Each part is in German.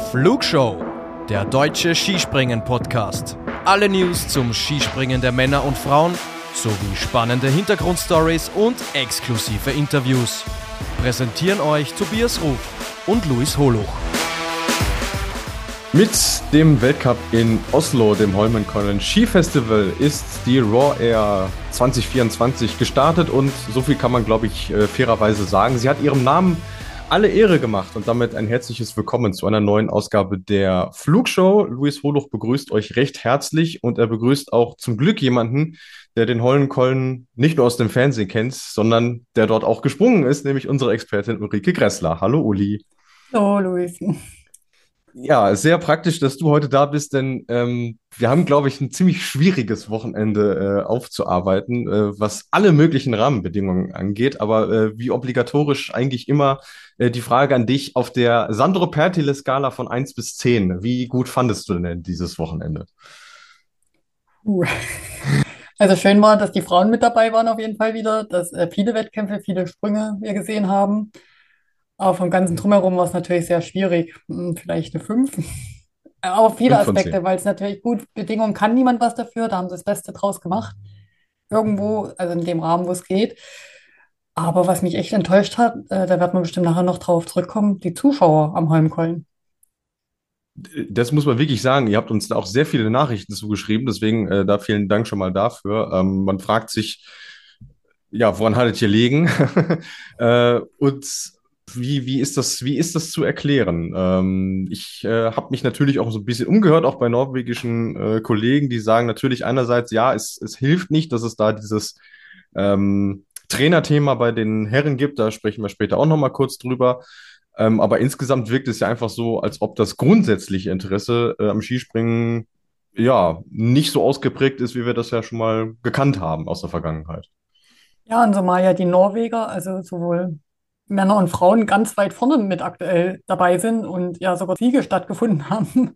Flugshow, der deutsche Skispringen-Podcast. Alle News zum Skispringen der Männer und Frauen sowie spannende Hintergrundstories und exklusive Interviews. Präsentieren euch Tobias Ruf und Luis Holuch. Mit dem Weltcup in Oslo, dem Holmenkollen Skifestival, ist die Raw Air 2024 gestartet und so viel kann man, glaube ich, fairerweise sagen. Sie hat ihrem Namen alle Ehre gemacht und damit ein herzliches Willkommen zu einer neuen Ausgabe der Flugshow. Luis Holuch begrüßt euch recht herzlich und er begrüßt auch zum Glück jemanden, der den Holmenkollen nicht nur aus dem Fernsehen kennt, sondern der dort auch gesprungen ist, nämlich unsere Expertin Ulrike Gressler. Hallo Uli. Hallo Luis. Ja, sehr praktisch, dass du heute da bist, denn wir haben, glaube ich, ein ziemlich schwieriges Wochenende aufzuarbeiten, was alle möglichen Rahmenbedingungen angeht. Aber wie obligatorisch eigentlich immer die Frage an dich auf der Sandro Pertile-Skala von 1 bis 10. Wie gut fandest du denn dieses Wochenende? Also schön war, dass die Frauen mit dabei waren auf jeden Fall wieder, dass viele Wettkämpfe, viele Sprünge wir gesehen haben. Aber vom ganzen Drumherum war es natürlich sehr schwierig. Vielleicht eine 5. Aber viele 5 von 10. Aspekte, weil es natürlich gut, Bedingungen kann niemand was dafür, da haben sie das Beste draus gemacht. Irgendwo, also in dem Rahmen, wo es geht. Aber was mich echt enttäuscht hat, da wird man bestimmt nachher noch drauf zurückkommen, die Zuschauer am Holmenkollen. Das muss man wirklich sagen. Ihr habt uns da auch sehr viele Nachrichten zugeschrieben, deswegen da vielen Dank schon mal dafür. Man fragt sich, ja, woran hat es hier liegen? Und wie ist das zu erklären? Ich habe mich natürlich auch so ein bisschen umgehört, auch bei norwegischen Kollegen, die sagen natürlich einerseits, ja, es hilft nicht, dass es da dieses Trainerthema bei den Herren gibt, da sprechen wir später auch nochmal kurz drüber. Aber insgesamt wirkt es ja einfach so, als ob das grundsätzliche Interesse am Skispringen ja nicht so ausgeprägt ist, wie wir das ja schon mal gekannt haben aus der Vergangenheit. Ja, und zumal ja die Norweger, also sowohl Männer und Frauen ganz weit vorne mit aktuell dabei sind und ja sogar Siege stattgefunden haben.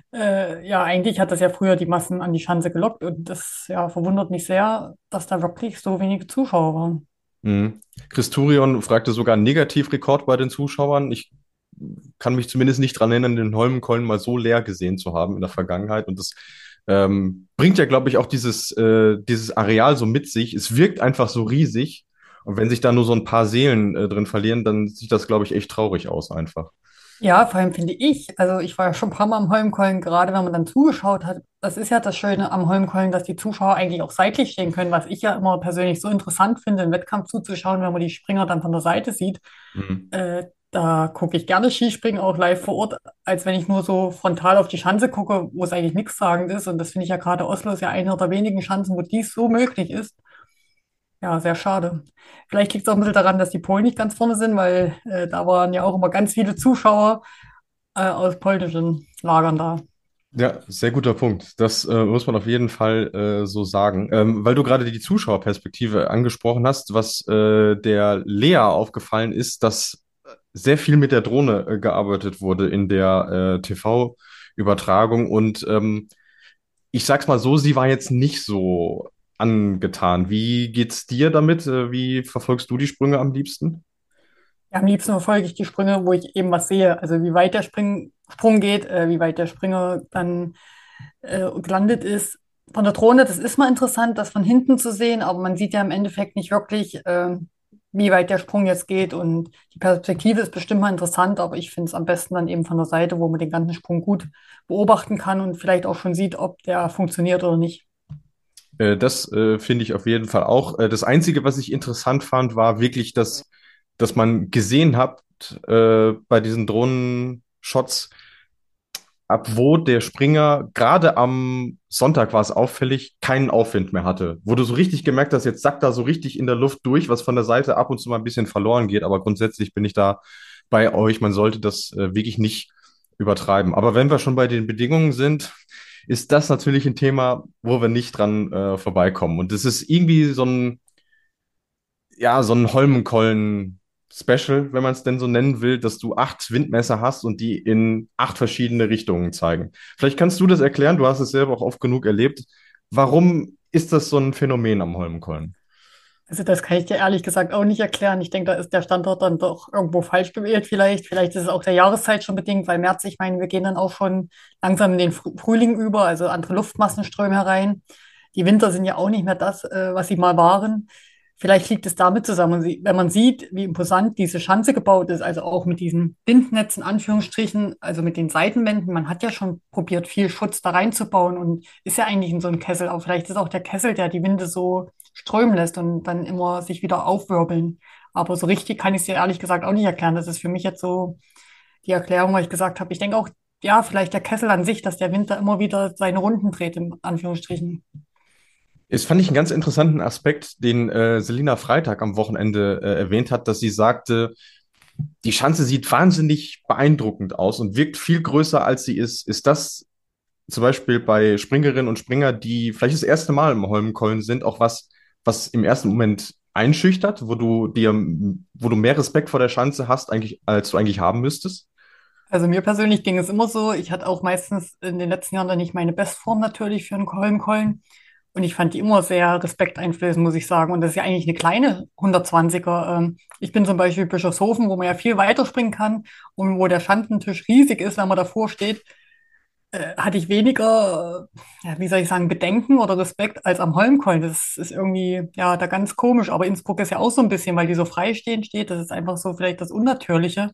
Ja, eigentlich hat das ja früher die Massen an die Schanze gelockt und das ja verwundert mich sehr, dass da wirklich so wenige Zuschauer waren. Mhm. Christurion fragte sogar einen Negativrekord bei den Zuschauern. Ich kann mich zumindest nicht dran erinnern, den Holmenkollen mal so leer gesehen zu haben in der Vergangenheit. Und das bringt ja, glaube ich, auch dieses Areal so mit sich. Es wirkt einfach so riesig. Und wenn sich da nur so ein paar Seelen drin verlieren, dann sieht das, glaube ich, echt traurig aus einfach. Ja, vor allem finde ich, also ich war ja schon ein paar Mal am Holmenkollen, gerade wenn man dann zugeschaut hat, das ist ja das Schöne am Holmenkollen, dass die Zuschauer eigentlich auch seitlich stehen können, was ich ja immer persönlich so interessant finde, im Wettkampf zuzuschauen, wenn man die Springer dann von der Seite sieht. Mhm. Da gucke ich gerne Skispringen auch live vor Ort, als wenn ich nur so frontal auf die Schanze gucke, wo es eigentlich nichtssagend ist. Und das finde ich ja gerade Oslo ist ja eine der wenigen Schanzen, wo dies so möglich ist. Ja, sehr schade. Vielleicht liegt es auch ein bisschen daran, dass die Polen nicht ganz vorne sind, weil da waren ja auch immer ganz viele Zuschauer aus polnischen Lagern da. Ja, sehr guter Punkt. Das muss man auf jeden Fall so sagen. Weil du gerade die Zuschauerperspektive angesprochen hast, was der Lea aufgefallen ist, dass sehr viel mit der Drohne gearbeitet wurde in der TV-Übertragung. Und ich sag's mal so, sie war jetzt nicht so angetan. Wie geht's dir damit? Wie verfolgst du die Sprünge am liebsten? Ja, am liebsten verfolge ich die Sprünge, wo ich eben was sehe. Also wie weit der Sprung geht, wie weit der Springer dann gelandet ist. Von der Drohne, das ist mal interessant, das von hinten zu sehen, aber man sieht ja im Endeffekt nicht wirklich, wie weit der Sprung jetzt geht. Und die Perspektive ist bestimmt mal interessant, aber ich finde es am besten dann eben von der Seite, wo man den ganzen Sprung gut beobachten kann und vielleicht auch schon sieht, ob der funktioniert oder nicht. Das finde ich auf jeden Fall auch. Das Einzige, was ich interessant fand, war wirklich, dass man gesehen hat bei diesen Drohnenshots, ab wo der Springer gerade am Sonntag war es auffällig, keinen Aufwind mehr hatte. Wo du so richtig gemerkt hast, jetzt sackt er so richtig in der Luft durch, was von der Seite ab und zu mal ein bisschen verloren geht. Aber grundsätzlich bin ich da bei euch. Man sollte das wirklich nicht übertreiben. Aber wenn wir schon bei den Bedingungen sind, ist das natürlich ein Thema, wo wir nicht dran vorbeikommen. Und das ist irgendwie so ein Holmenkollen-Special, wenn man es denn so nennen will, dass du 8 Windmesser hast und die in 8 verschiedene Richtungen zeigen. Vielleicht kannst du das erklären, du hast es selber auch oft genug erlebt. Warum ist das so ein Phänomen am Holmenkollen? Also das kann ich dir ehrlich gesagt auch nicht erklären. Ich denke, da ist der Standort dann doch irgendwo falsch gewählt vielleicht. Vielleicht ist es auch der Jahreszeit schon bedingt, weil März, ich meine, wir gehen dann auch schon langsam in den Frühling über, also andere Luftmassen strömen herein. Die Winter sind ja auch nicht mehr das, was sie mal waren. Vielleicht liegt es damit zusammen. Und wenn man sieht, wie imposant diese Schanze gebaut ist, also auch mit diesen Windnetzen, Anführungsstrichen, also mit den Seitenwänden, man hat ja schon probiert, viel Schutz da reinzubauen und ist ja eigentlich in so einem Kessel. Aber vielleicht ist auch der Kessel, der die Winde so strömen lässt und dann immer sich wieder aufwirbeln. Aber so richtig kann ich es dir ehrlich gesagt auch nicht erklären. Das ist für mich jetzt so die Erklärung, weil ich gesagt habe, ich denke auch, ja, vielleicht der Kessel an sich, dass der Winter immer wieder seine Runden dreht, in Anführungsstrichen. Das fand ich einen ganz interessanten Aspekt, den Selina Freitag am Wochenende erwähnt hat, dass sie sagte, die Schanze sieht wahnsinnig beeindruckend aus und wirkt viel größer, als sie ist. Ist das zum Beispiel bei Springerinnen und Springer, die vielleicht das erste Mal im Holmenkollen sind, auch was, was im ersten Moment einschüchtert, wo du mehr Respekt vor der Schanze hast, eigentlich, als du eigentlich haben müsstest? Also mir persönlich ging es immer so. Ich hatte auch meistens in den letzten Jahren dann nicht meine Bestform natürlich für einen Kollen. Und ich fand die immer sehr respekteinflößend, muss ich sagen. Und das ist ja eigentlich eine kleine 120er. Ich bin zum Beispiel Bischofshofen, wo man ja viel weiter springen kann und wo der Schanzentisch riesig ist, wenn man davor steht, hatte ich weniger, ja, wie soll ich sagen, Bedenken oder Respekt als am Holmenkollen. Das ist irgendwie, ja, da ganz komisch. Aber Innsbruck ist ja auch so ein bisschen, weil die so frei stehen steht. Das ist einfach so vielleicht das Unnatürliche.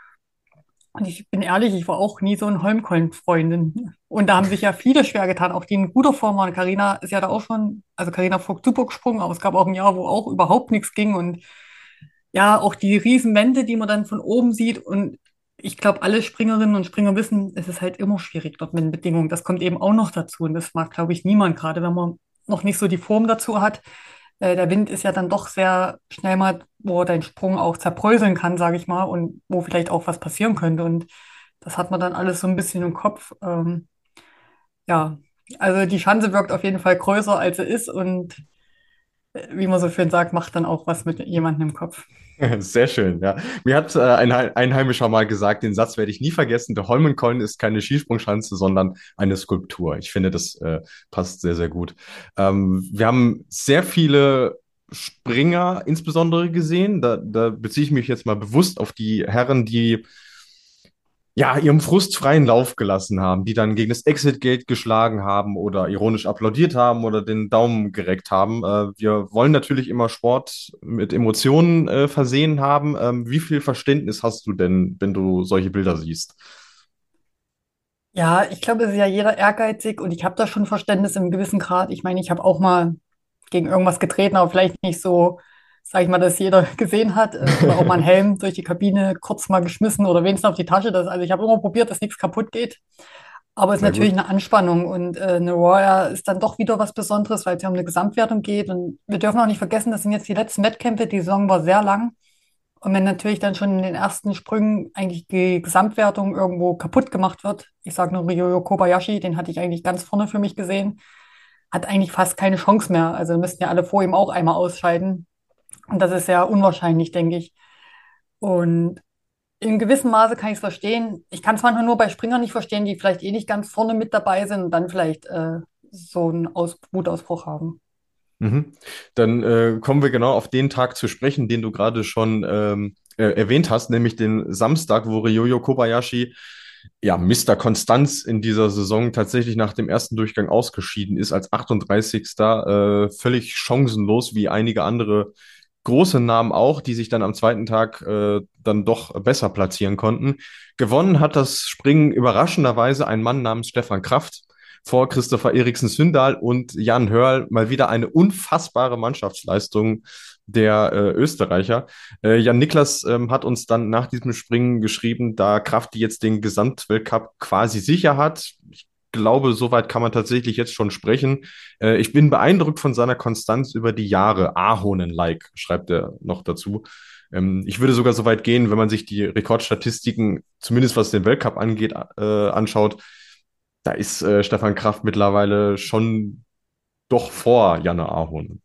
Und ich bin ehrlich, ich war auch nie so ein Holmkollen-Freundin. Und da haben sich ja viele schwer getan, auch die in guter Form waren. Carina ist ja da auch schon, also Carina Vogt super gesprungen, aber es gab auch ein Jahr, wo auch überhaupt nichts ging. Und ja, auch die Riesenwände, die man dann von oben sieht. Und ich glaube, alle Springerinnen und Springer wissen, es ist halt immer schwierig dort mit den Bedingungen. Das kommt eben auch noch dazu. Und das mag, glaube ich, niemand, gerade wenn man noch nicht so die Form dazu hat. Der Wind ist ja dann doch sehr schnell mal, wo dein Sprung auch zerbröseln kann, sage ich mal, und wo vielleicht auch was passieren könnte. Und das hat man dann alles so ein bisschen im Kopf. Ja, also die Schanze wirkt auf jeden Fall größer, als sie ist. Und wie man so schön sagt, macht dann auch was mit jemandem im Kopf. Sehr schön, ja. Mir hat ein Einheimischer mal gesagt, den Satz werde ich nie vergessen, der Holmenkollen ist keine Skisprungschanze, sondern eine Skulptur. Ich finde, das passt sehr, sehr gut. Wir haben sehr viele Springer insbesondere gesehen. Da beziehe ich mich jetzt mal bewusst auf die Herren, die ja, ihrem Frust freien Lauf gelassen haben, die dann gegen das Exit-Gate geschlagen haben oder ironisch applaudiert haben oder den Daumen gereckt haben. Wir wollen natürlich immer Sport mit Emotionen versehen haben. Wie viel Verständnis hast du denn, wenn du solche Bilder siehst? Ja, ich glaube, es ist ja jeder ehrgeizig und ich habe da schon Verständnis im gewissen Grad. Ich meine, ich habe auch mal gegen irgendwas getreten, aber vielleicht nicht so, sag ich mal, dass jeder gesehen hat. Oder auch mal einen Helm durch die Kabine kurz mal geschmissen oder wenigstens auf die Tasche. Also ich habe immer probiert, dass nichts kaputt geht. Aber es ist Sehr natürlich gut. eine Anspannung und eine Royal ist dann doch wieder was Besonderes, weil es ja um eine Gesamtwertung geht. Und wir dürfen auch nicht vergessen, das sind jetzt die letzten Wettkämpfe. Die Saison war sehr lang. Und wenn natürlich dann schon in den ersten Sprüngen eigentlich die Gesamtwertung irgendwo kaputt gemacht wird, ich sage nur Ryoyo Kobayashi, den hatte ich eigentlich ganz vorne für mich gesehen, hat eigentlich fast keine Chance mehr. Also müssten ja alle vor ihm auch einmal ausscheiden. Und das ist sehr unwahrscheinlich, denke ich. Und in gewissem Maße kann ich es verstehen. Ich kann es manchmal nur bei Springern nicht verstehen, die vielleicht eh nicht ganz vorne mit dabei sind und dann vielleicht so einen Wutausbruch haben. Mhm. Dann kommen wir genau auf den Tag zu sprechen, den du gerade schon erwähnt hast, nämlich den Samstag, wo Ryoyo Kobayashi, ja, Mister Konstanz in dieser Saison tatsächlich nach dem ersten Durchgang ausgeschieden ist als 38. Völlig chancenlos, wie einige andere große Namen auch, die sich dann am zweiten Tag dann doch besser platzieren konnten. Gewonnen hat das Springen überraschenderweise ein Mann namens Stefan Kraft vor Christopher Eriksen Sündal und Jan Hörl. Mal wieder eine unfassbare Mannschaftsleistung der Österreicher. Jan Niklas hat uns dann nach diesem Springen geschrieben, da Kraft jetzt den Gesamtweltcup quasi sicher hat. Ich glaube, soweit kann man tatsächlich jetzt schon sprechen. Ich bin beeindruckt von seiner Konstanz über die Jahre. Ahonen-like, schreibt er noch dazu. Ich würde sogar so weit gehen, wenn man sich die Rekordstatistiken, zumindest was den Weltcup angeht, anschaut. Da ist Stefan Kraft mittlerweile schon doch vor Janne Ahonen.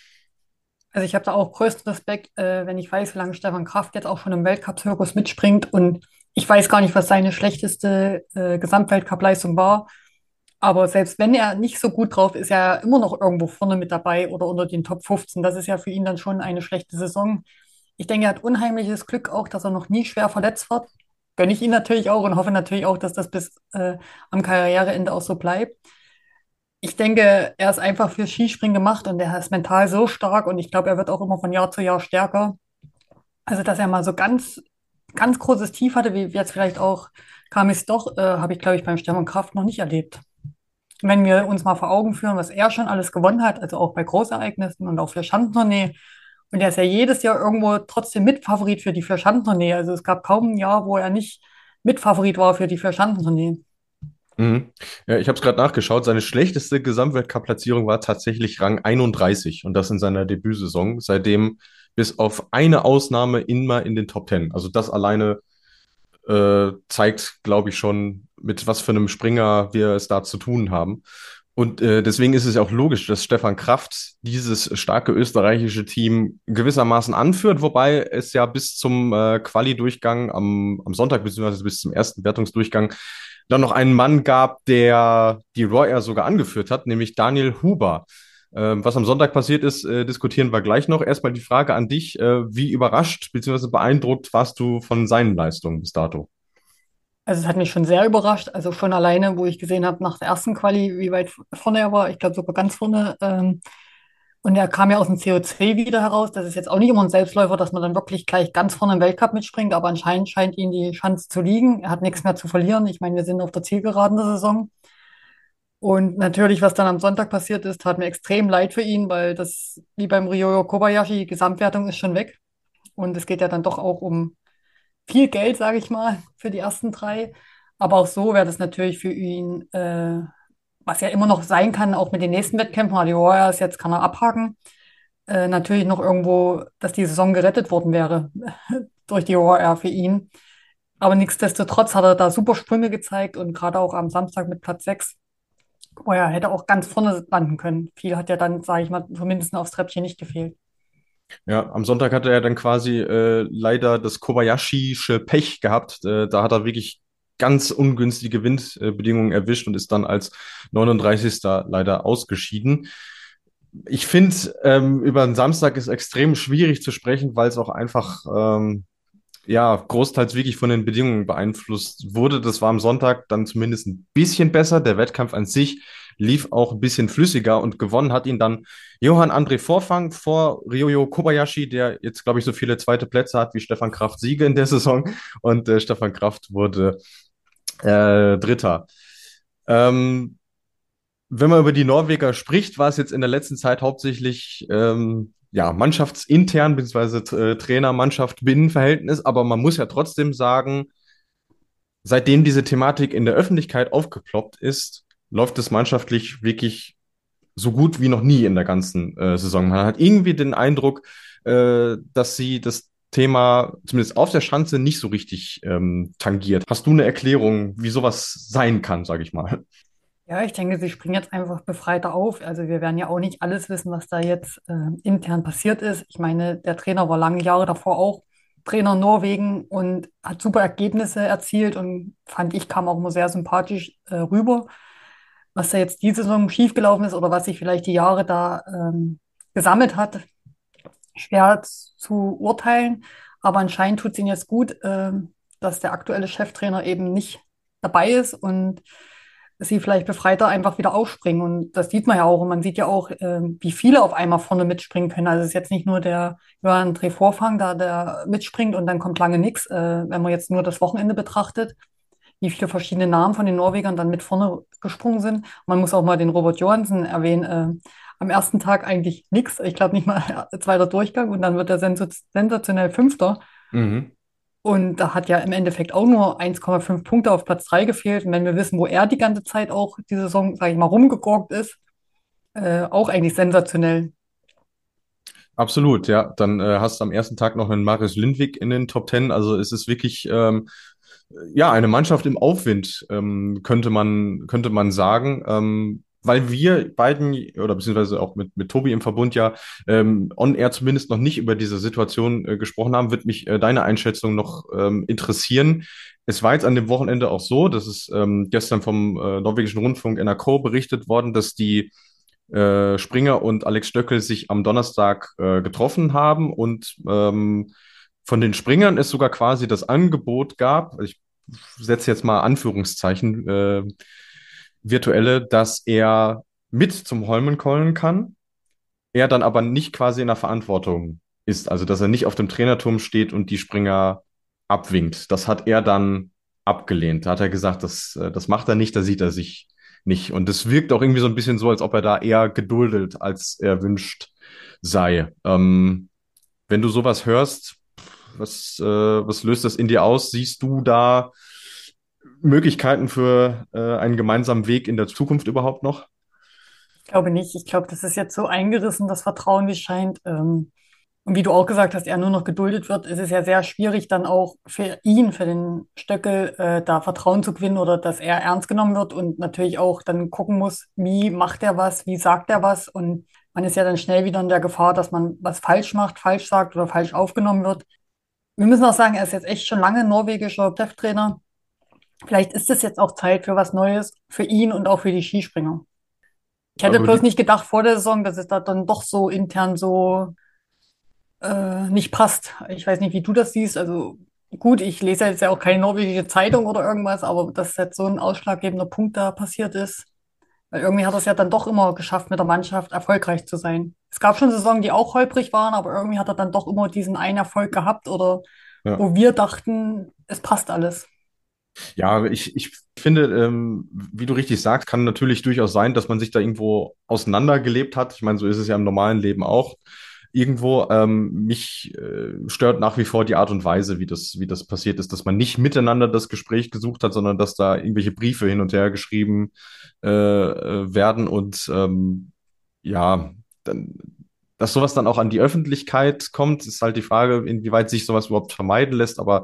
Also ich habe da auch größten Respekt, wenn ich weiß, wie lange Stefan Kraft jetzt auch schon im Weltcup-Zirkus mitspringt und ich weiß gar nicht, was seine schlechteste Gesamtweltcup-Leistung war. Aber selbst wenn er nicht so gut drauf ist, er immer noch irgendwo vorne mit dabei oder unter den Top 15. Das ist ja für ihn dann schon eine schlechte Saison. Ich denke, er hat unheimliches Glück auch, dass er noch nie schwer verletzt wird. Gönne ich ihn natürlich auch und hoffe natürlich auch, dass das bis am Karriereende auch so bleibt. Ich denke, er ist einfach für Skispringen gemacht und er ist mental so stark und ich glaube, er wird auch immer von Jahr zu Jahr stärker. Also, dass er mal so ganz großes Tief hatte, wie jetzt vielleicht auch Kamis doch, habe ich, glaube ich, beim Stefan Kraft noch nicht erlebt. Wenn wir uns mal vor Augen führen, was er schon alles gewonnen hat, also auch bei Großereignissen und auch für Schanzentournee. Und er ist ja jedes Jahr irgendwo trotzdem Mitfavorit für die Vier-Schanzentournee. Also es gab kaum ein Jahr, wo er nicht Mitfavorit war für die Vier-Schanzentournee. Mhm. Ja, ich habe es gerade nachgeschaut. Seine schlechteste Gesamtweltcup-Platzierung war tatsächlich Rang 31 und das in seiner Debütsaison. Seitdem bis auf eine Ausnahme immer in den Top 10. Also das alleine zeigt, glaube ich, schon, mit was für einem Springer wir es da zu tun haben. Und deswegen ist es ja auch logisch, dass Stefan Kraft dieses starke österreichische Team gewissermaßen anführt, wobei es ja bis zum Quali-Durchgang am Sonntag, beziehungsweise bis zum ersten Wertungsdurchgang, dann noch einen Mann gab, der die Raw Air sogar angeführt hat, nämlich Daniel Huber. Was am Sonntag passiert ist, diskutieren wir gleich noch. Erstmal die Frage an dich, wie überrascht bzw. beeindruckt warst du von seinen Leistungen bis dato? Also es hat mich schon sehr überrascht. Also schon alleine, wo ich gesehen habe nach der ersten Quali, wie weit vorne er war. Ich glaube sogar ganz vorne. Und er kam ja aus dem COC wieder heraus. Das ist jetzt auch nicht immer ein Selbstläufer, dass man dann wirklich gleich ganz vorne im Weltcup mitspringt. Aber anscheinend scheint ihm die Chance zu liegen. Er hat nichts mehr zu verlieren. Ich meine, wir sind auf der Zielgeraden der Saison. Und natürlich, was dann am Sonntag passiert ist, tat mir extrem leid für ihn, weil das, wie beim Ryoyo Kobayashi, die Gesamtwertung ist schon weg. Und es geht ja dann doch auch um viel Geld, sage ich mal, für die ersten drei. Aber auch so wäre das natürlich für ihn, was ja immer noch sein kann, auch mit den nächsten Wettkämpfen. Die Warriors, jetzt kann er abhaken. Natürlich noch irgendwo, dass die Saison gerettet worden wäre durch die Warrior für ihn. Aber nichtsdestotrotz hat er da super Sprünge gezeigt und gerade auch am Samstag mit Platz 6, wo er hätte auch ganz vorne landen können. Viel hat ja dann, sage ich mal, zumindest aufs Treppchen nicht gefehlt. Ja, am Sonntag hatte er dann quasi leider das Kobayashische Pech gehabt. Da hat er wirklich ganz ungünstige Windbedingungen erwischt und ist dann als 39. leider ausgeschieden. Ich finde, über den Samstag ist extrem schwierig zu sprechen, weil es auch einfach ja, großteils wirklich von den Bedingungen beeinflusst wurde. Das war am Sonntag dann zumindest ein bisschen besser. Der Wettkampf an sich lief auch ein bisschen flüssiger und gewonnen hat ihn dann Johann André Vorfang vor Ryoyo Kobayashi, der jetzt, glaube ich, so viele zweite Plätze hat wie Stefan Kraft Siege in der Saison. Und Stefan Kraft wurde Dritter. Ähm, Wenn man über die Norweger spricht, war es jetzt in der letzten Zeit hauptsächlich ja, mannschaftsintern bzw. Trainer-Mannschaft-Binnenverhältnis, aber man muss ja trotzdem sagen, seitdem diese Thematik in der Öffentlichkeit aufgeploppt ist, läuft es mannschaftlich wirklich so gut wie noch nie in der ganzen Saison. Man hat irgendwie den Eindruck, dass sie das Thema zumindest auf der Schanze nicht so richtig tangiert. Hast du eine Erklärung, wie sowas sein kann, sage ich mal? Ja, ich denke, sie springen jetzt einfach befreiter auf. Also wir werden ja auch nicht alles wissen, was da jetzt intern passiert ist. Ich meine, der Trainer war lange Jahre davor auch Trainer in Norwegen und hat super Ergebnisse erzielt und fand ich, kam auch immer sehr sympathisch rüber. Was da jetzt diese Saison schiefgelaufen ist oder was sich vielleicht die Jahre da gesammelt hat, schwer zu urteilen. Aber anscheinend tut es ihnen jetzt gut, dass der aktuelle Cheftrainer eben nicht dabei ist und sie vielleicht befreiter einfach wieder aufspringen. Und das sieht man ja auch. Und man sieht ja auch, wie viele auf einmal vorne mitspringen können. Also es ist jetzt nicht nur der Johann André Vorfang da, der mitspringt und dann kommt lange nichts. Wenn man jetzt nur das Wochenende betrachtet, wie viele verschiedene Namen von den Norwegern dann mit vorne gesprungen sind. Und man muss auch mal den Robert Johansen erwähnen. Am ersten Tag eigentlich nichts. Ich glaube nicht mal zweiter Durchgang und dann wird er sensationell Fünfter. Mhm. Und da hat ja im Endeffekt auch nur 1,5 Punkte auf Platz 3 gefehlt. Und wenn wir wissen, wo er die ganze Zeit auch die Saison, sage ich mal, rumgegurkt ist, auch eigentlich sensationell. Absolut, ja. Dann hast du am ersten Tag noch einen Marius Lindvik in den Top Ten. Also es ist wirklich ja eine Mannschaft im Aufwind, könnte man sagen. weil wir beiden, oder beziehungsweise auch mit Tobi im Verbund ja on air zumindest noch nicht über diese Situation gesprochen haben, wird mich deine Einschätzung noch interessieren. Es war jetzt an dem Wochenende auch so, dass es gestern vom norwegischen Rundfunk NRK berichtet worden, dass die Springer und Alex Stöckel sich am Donnerstag getroffen haben und von den Springern es sogar quasi das Angebot gab, also ich setze jetzt mal Anführungszeichen, virtuelle, dass er mit zum Holmenkollen kann, er dann aber nicht quasi in der Verantwortung ist, also dass er nicht auf dem Trainerturm steht und die Springer abwinkt. Das hat er dann abgelehnt. Da hat er gesagt, das macht er nicht, da sieht er sich nicht. Und es wirkt auch irgendwie so ein bisschen so, als ob er da eher geduldet als erwünscht sei. Wenn du sowas hörst, was löst das in dir aus? Siehst du da Möglichkeiten für einen gemeinsamen Weg in der Zukunft überhaupt noch? Ich glaube nicht. Ich glaube, das ist jetzt so eingerissen, das Vertrauen, wie es scheint. Und wie du auch gesagt hast, er nur noch geduldet wird, ist es ja sehr schwierig, dann auch für ihn, für den Stöckel, da Vertrauen zu gewinnen oder dass er ernst genommen wird und natürlich auch dann gucken muss, wie macht er was, wie sagt er was. Und man ist ja dann schnell wieder in der Gefahr, dass man was falsch macht, falsch sagt oder falsch aufgenommen wird. Wir müssen auch sagen, er ist jetzt echt schon lange norwegischer Cheftrainer. Vielleicht ist es jetzt auch Zeit für was Neues für ihn und auch für die Skispringer. Ich hätte Aber bloß die, nicht gedacht vor der Saison, dass es da dann doch so intern so nicht passt. Ich weiß nicht, wie du das siehst. Also gut, ich lese jetzt ja auch keine norwegische Zeitung oder irgendwas, aber dass jetzt so ein ausschlaggebender Punkt da passiert ist, weil irgendwie hat er es ja dann doch immer geschafft, mit der Mannschaft erfolgreich zu sein. Es gab schon Saisonen, die auch holprig waren, aber irgendwie hat er dann doch immer diesen einen Erfolg gehabt oder ja. wo wir dachten, es passt alles. Ja, ich finde, wie du richtig sagst, kann natürlich durchaus sein, dass man sich da irgendwo auseinandergelebt hat. Ich meine, so ist es ja im normalen Leben auch irgendwo. Mich stört nach wie vor die Art und Weise, wie das passiert ist, dass man nicht miteinander das Gespräch gesucht hat, sondern dass da irgendwelche Briefe hin und her geschrieben werden und ja, dann, dass sowas dann auch an die Öffentlichkeit kommt, ist halt die Frage, inwieweit sich sowas überhaupt vermeiden lässt, aber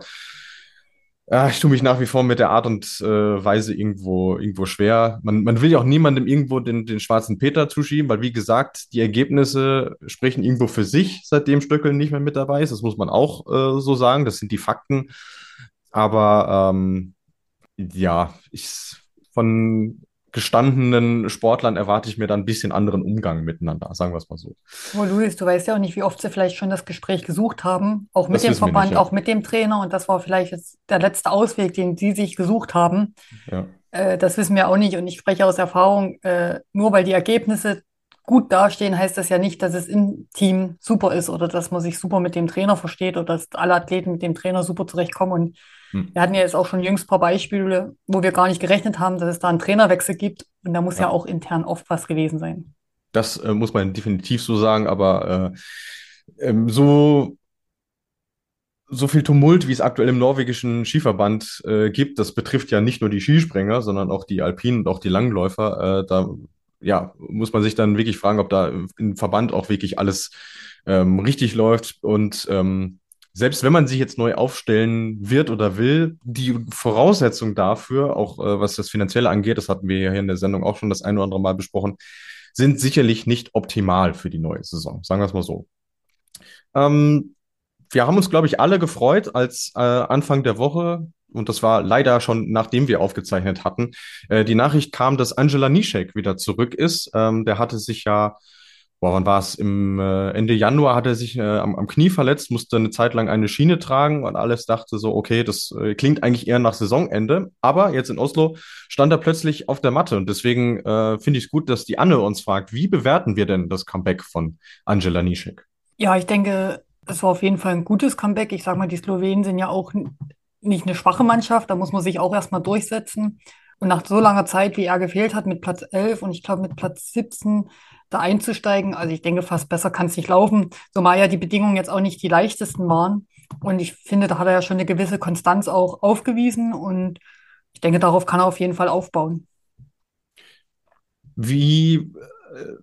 ich tue mich nach wie vor mit der Art und Weise irgendwo schwer. Man will ja auch niemandem irgendwo den schwarzen Peter zuschieben, weil wie gesagt, die Ergebnisse sprechen irgendwo für sich, seitdem Stöckel nicht mehr mit dabei ist. Das muss man auch so sagen. Das sind die Fakten. Aber ja, von gestandenen Sportlern erwarte ich mir da ein bisschen anderen Umgang miteinander, sagen wir es mal so. Aber Luis, du weißt ja auch nicht, wie oft sie vielleicht schon das Gespräch gesucht haben, auch mit Das dem wissen wir nicht, Verband, ja. auch mit dem Trainer. Und das war vielleicht jetzt der letzte Ausweg, den sie sich gesucht haben. Ja, Das wissen wir auch nicht. Und ich spreche aus Erfahrung, nur weil die Ergebnisse gut dastehen, heißt das ja nicht, dass es im Team super ist oder dass man sich super mit dem Trainer versteht oder dass alle Athleten mit dem Trainer super zurechtkommen. Und hm. wir hatten ja jetzt auch schon jüngst ein paar Beispiele, wo wir gar nicht gerechnet haben, dass es da einen Trainerwechsel gibt. Und da muss ja Ja. auch intern oft was gewesen sein. Das muss man definitiv so sagen, aber so viel Tumult, wie es aktuell im norwegischen Skiverband gibt, das betrifft ja nicht nur die Skispringer, sondern auch die Alpinen und auch die Langläufer. Da ja, muss man sich dann wirklich fragen, ob da im Verband auch wirklich alles richtig läuft. Und selbst wenn man sich jetzt neu aufstellen wird oder will, die Voraussetzung dafür, auch was das Finanzielle angeht, das hatten wir ja hier in der Sendung auch schon das ein oder andere Mal besprochen, sind sicherlich nicht optimal für die neue Saison. Sagen wir es mal so. Ähm, Wir haben uns, glaube ich, alle gefreut, als Anfang der Woche, und das war leider schon nachdem wir aufgezeichnet hatten, die Nachricht kam, dass Angela Nischek wieder zurück ist. Der hatte sich ja, boah, wann war es? Im Ende Januar hat er sich am Knie verletzt, musste eine Zeit lang eine Schiene tragen und alles dachte so, okay, das klingt eigentlich eher nach Saisonende. Aber jetzt in Oslo stand er plötzlich auf der Matte und deswegen finde ich es gut, dass die Anne uns fragt, wie bewerten wir denn das Comeback von Angela Nischek? Ja, ich denke, es war auf jeden Fall ein gutes Comeback. Ich sage mal, die Slowenen sind ja auch nicht eine schwache Mannschaft. Da muss man sich auch erstmal durchsetzen. Und nach so langer Zeit, wie er gefehlt hat, mit Platz 11 und ich glaube mit Platz 17 da einzusteigen, also ich denke, fast besser kann es nicht laufen. Zumal ja die Bedingungen jetzt auch nicht die leichtesten waren. Und ich finde, da hat er ja schon eine gewisse Konstanz auch aufgewiesen. Und ich denke, darauf kann er auf jeden Fall aufbauen. Wie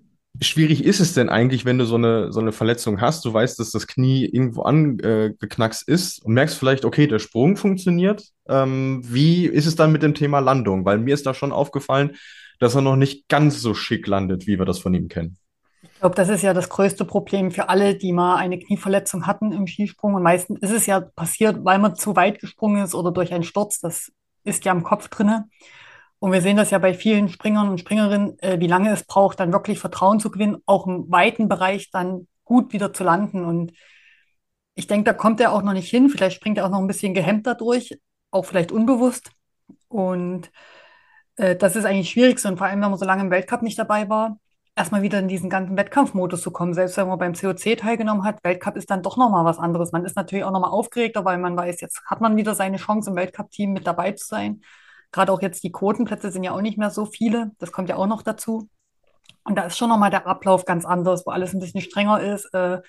schwierig ist es denn eigentlich, wenn du so eine Verletzung hast? Du weißt, dass das Knie irgendwo angeknackst ist und merkst vielleicht, okay, der Sprung funktioniert. Wie ist es dann mit dem Thema Landung? Weil mir ist da schon aufgefallen, dass er noch nicht ganz so schick landet, wie wir das von ihm kennen. Ich glaube, das ist ja das größte Problem für alle, die mal eine Knieverletzung hatten im Skisprung. Und meistens ist es ja passiert, weil man zu weit gesprungen ist oder durch einen Sturz. Das ist ja im Kopf drinne. Und wir sehen das ja bei vielen Springern und Springerinnen, wie lange es braucht, dann wirklich Vertrauen zu gewinnen, auch im weiten Bereich dann gut wieder zu landen. Und ich denke, da kommt er auch noch nicht hin. Vielleicht springt er auch noch ein bisschen gehemmt dadurch, auch vielleicht unbewusst. Und das ist eigentlich schwierig, und vor allem, wenn man so lange im Weltcup nicht dabei war, erstmal wieder in diesen ganzen Wettkampfmodus zu kommen. Selbst wenn man beim COC teilgenommen hat, Weltcup ist dann doch nochmal was anderes. Man ist natürlich auch nochmal aufgeregter, weil man weiß, jetzt hat man wieder seine Chance, im Weltcup-Team mit dabei zu sein. Gerade auch jetzt die Quotenplätze sind ja auch nicht mehr so viele. Das kommt ja auch noch dazu. Und da ist schon nochmal der Ablauf ganz anders, wo alles ein bisschen strenger ist,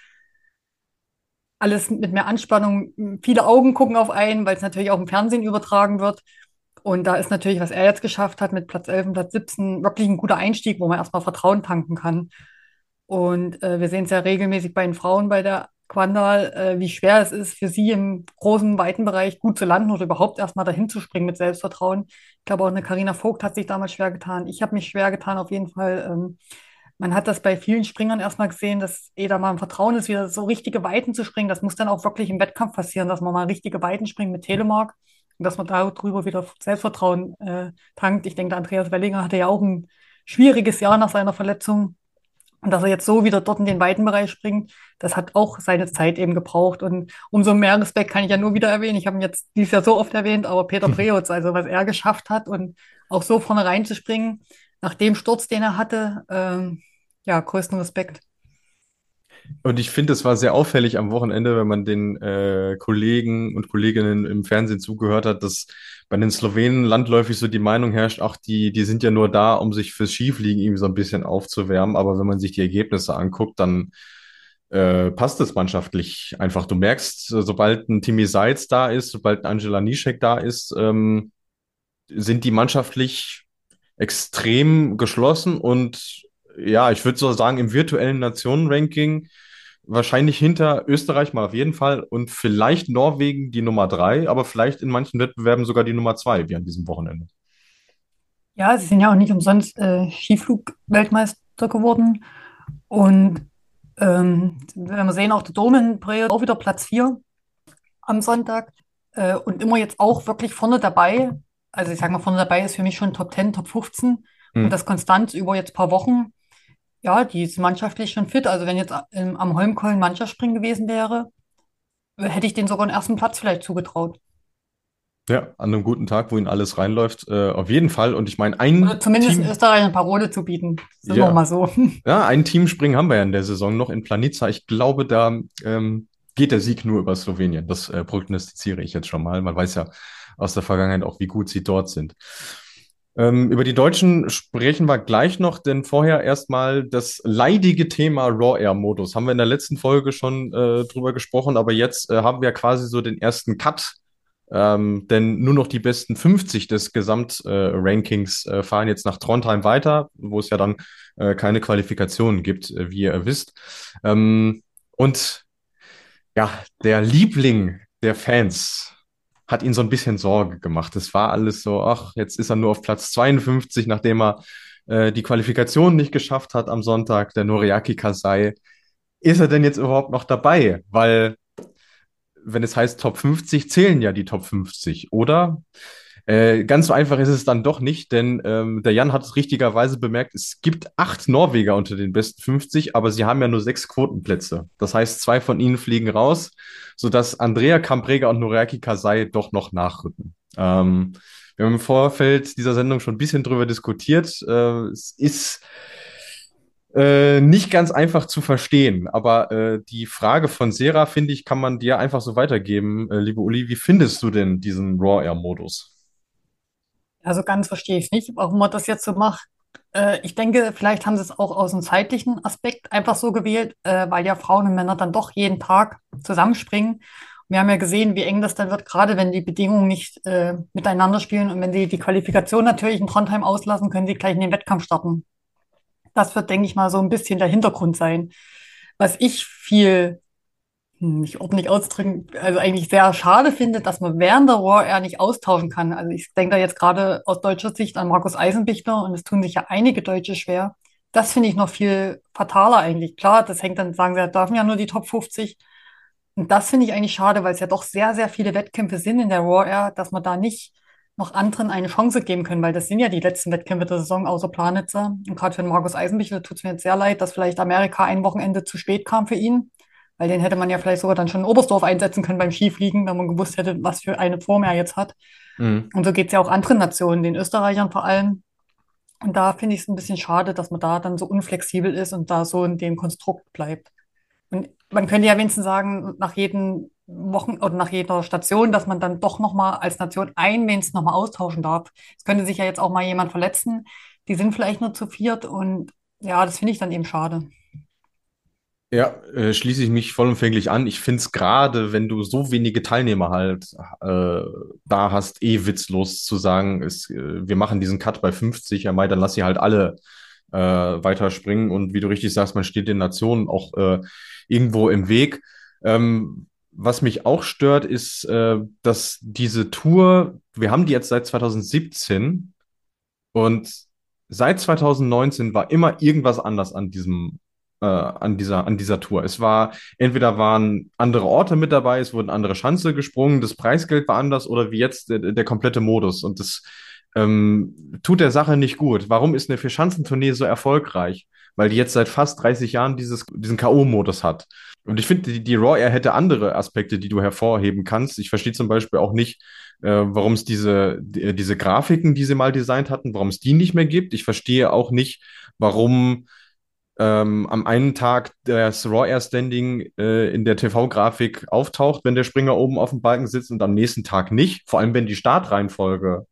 alles mit mehr Anspannung. Viele Augen gucken auf einen, weil es natürlich auch im Fernsehen übertragen wird. Und da ist natürlich, was er jetzt geschafft hat mit Platz 11 und Platz 17, wirklich ein guter Einstieg, wo man erstmal Vertrauen tanken kann. Und wir sehen es ja regelmäßig bei den Frauen bei der Quandal, wie schwer es ist, für sie im großen, weiten Bereich gut zu landen oder überhaupt erstmal dahin zu springen mit Selbstvertrauen. Ich glaube, auch eine Carina Vogt hat sich damals schwer getan. Ich habe mich schwer getan, auf jeden Fall. Man hat das bei vielen Springern erstmal gesehen, dass da mal ein Vertrauen ist, wieder so richtige Weiten zu springen. Das muss dann auch wirklich im Wettkampf passieren, dass man mal richtige Weiten springt mit Telemark und dass man darüber wieder Selbstvertrauen tankt. Ich denke, der Andreas Wellinger hatte ja auch ein schwieriges Jahr nach seiner Verletzung. Und dass er jetzt so wieder dort in den weiten Bereich springt, das hat auch seine Zeit eben gebraucht. Und umso mehr Respekt kann ich ja nur wieder erwähnen. Ich habe ihn jetzt dieses Jahr so oft erwähnt, aber Peter Preutz, also was er geschafft hat und auch so vorne reinzuspringen, nach dem Sturz, den er hatte, ja, größten Respekt. Und ich finde, es war sehr auffällig am Wochenende, wenn man den Kollegen und Kolleginnen im Fernsehen zugehört hat, dass bei den Slowenen landläufig so die Meinung herrscht, ach, die sind ja nur da, um sich fürs Skifliegen irgendwie so ein bisschen aufzuwärmen. Aber wenn man sich die Ergebnisse anguckt, dann passt es mannschaftlich einfach. Du merkst, sobald ein Timmy Seitz da ist, sobald ein Angela Nischek da ist, sind die mannschaftlich extrem geschlossen und ja, ich würde so sagen, im virtuellen Nationenranking wahrscheinlich hinter Österreich mal auf jeden Fall und vielleicht Norwegen die Nummer 3, aber vielleicht in manchen Wettbewerben sogar die Nummer 2 wie an diesem Wochenende. Ja, sie sind ja auch nicht umsonst Skiflug-Weltmeister geworden. Und wenn wir sehen, auch der Domen auch wieder Platz 4 am Sonntag. Und immer jetzt auch wirklich vorne dabei. Also ich sage mal, vorne dabei ist für mich schon Top 10, Top 15. Und Hm. das konstant über jetzt ein paar Wochen. Ja, die ist mannschaftlich schon fit. Also wenn jetzt am Holmenkollen Mannschaftsspringen gewesen wäre, hätte ich denen sogar einen ersten Platz vielleicht zugetraut. Ja, an einem guten Tag, wo ihnen alles reinläuft, auf jeden Fall. Und ich meine, Oder ein zumindest in Team, Österreich eine Parole zu bieten. Sind wir ja, mal so. ja, ein Teamspringen haben wir ja in der Saison noch in Planica. Ich glaube, da geht der Sieg nur über Slowenien. Das prognostiziere ich jetzt schon mal. Man weiß ja aus der Vergangenheit auch, wie gut sie dort sind. Über die Deutschen sprechen wir gleich noch, denn vorher erstmal das leidige Thema Raw Air Modus. Haben wir in der letzten Folge schon drüber gesprochen, aber jetzt haben wir quasi so den ersten Cut. Denn nur noch die besten 50 des Gesamtrankings fahren jetzt nach Trondheim weiter, wo es ja dann keine Qualifikationen gibt, wie ihr wisst. Und ja, der Liebling der Fans hat ihn so ein bisschen Sorge gemacht. Es war alles so, ach, jetzt ist er nur auf Platz 52, nachdem er die Qualifikation nicht geschafft hat am Sonntag, der Noriaki Kasai. Ist er denn jetzt überhaupt noch dabei? Weil, wenn es heißt Top 50, zählen ja die Top 50, oder? Ganz so einfach ist es dann doch nicht, denn der Jan hat es richtigerweise bemerkt, es gibt 8 Norweger unter den besten 50, aber sie haben ja nur 6 Quotenplätze. Das heißt, 2 von ihnen fliegen raus, sodass Andrea Cambrega und Noriaki Kasai doch noch nachrücken. Wir haben im Vorfeld dieser Sendung schon ein bisschen drüber diskutiert. Es ist nicht ganz einfach zu verstehen, aber die Frage von Sera, finde ich, kann man dir einfach so weitergeben. Liebe Uli, wie findest du denn diesen Raw Air-Modus? Also ganz verstehe ich nicht, warum man das jetzt so macht. Ich denke, vielleicht haben sie es auch aus einem zeitlichen Aspekt einfach so gewählt, weil ja Frauen und Männer dann doch jeden Tag zusammenspringen. Wir haben ja gesehen, wie eng das dann wird, gerade wenn die Bedingungen nicht miteinander spielen und wenn die Qualifikation natürlich in Trondheim auslassen, können sie gleich in den Wettkampf starten. Das wird, denke ich mal, so ein bisschen der Hintergrund sein. Was ich viel nicht ordentlich ausdrücken, also eigentlich sehr schade finde, dass man während der Raw Air nicht austauschen kann. Also ich denke da jetzt gerade aus deutscher Sicht an Markus Eisenbichler und es tun sich ja einige Deutsche schwer. Das finde ich noch viel fataler eigentlich. Klar, das hängt dann, sagen sie, ja, dürfen ja nur die Top 50. Und das finde ich eigentlich schade, weil es ja doch sehr, sehr viele Wettkämpfe sind in der Raw Air, dass man da nicht noch anderen eine Chance geben können, weil das sind ja die letzten Wettkämpfe der Saison außer Planitzer. Und gerade für den Markus Eisenbichler tut es mir jetzt sehr leid, dass vielleicht Amerika ein Wochenende zu spät kam für ihn, weil den hätte man ja vielleicht sogar dann schon in Oberstdorf einsetzen können beim Skifliegen, wenn man gewusst hätte, was für eine Form er jetzt hat. Mhm. Und so geht es ja auch anderen Nationen, den Österreichern vor allem. Und da finde ich es ein bisschen schade, dass man da dann so unflexibel ist und da so in dem Konstrukt bleibt. Und man könnte ja wenigstens sagen, nach jedem Wochen oder nach jeder Station, dass man dann doch nochmal als Nation wenigstens nochmal austauschen darf. Es könnte sich ja jetzt auch mal jemand verletzen. Die sind vielleicht nur zu viert und ja, das finde ich dann eben schade. Ja, schließe ich mich vollumfänglich an. Ich finde es gerade, wenn du so wenige Teilnehmer halt da hast, witzlos zu sagen, wir machen diesen Cut bei 50, ja Mai, dann lass sie halt alle weiterspringen. Und wie du richtig sagst, man steht den Nationen auch irgendwo im Weg. Was mich auch stört, ist, dass diese Tour, wir haben die jetzt seit 2017 und seit 2019 war immer irgendwas anders an dieser Tour. Entweder waren andere Orte mit dabei, es wurden andere Schanze gesprungen, das Preisgeld war anders oder wie jetzt der komplette Modus. Und das tut der Sache nicht gut. Warum ist eine Vierschanzentournee so erfolgreich? Weil die jetzt seit fast 30 Jahren diesen K.O.-Modus hat. Und ich finde, die Raw Air hätte andere Aspekte, die du hervorheben kannst. Ich verstehe zum Beispiel auch nicht, warum es diese Grafiken, die sie mal designt hatten, warum es die nicht mehr gibt. Ich verstehe auch nicht, warum am einen Tag das Raw Air Standing in der TV-Grafik auftaucht, wenn der Springer oben auf dem Balken sitzt und am nächsten Tag nicht. Vor allem, wenn die Startreihenfolge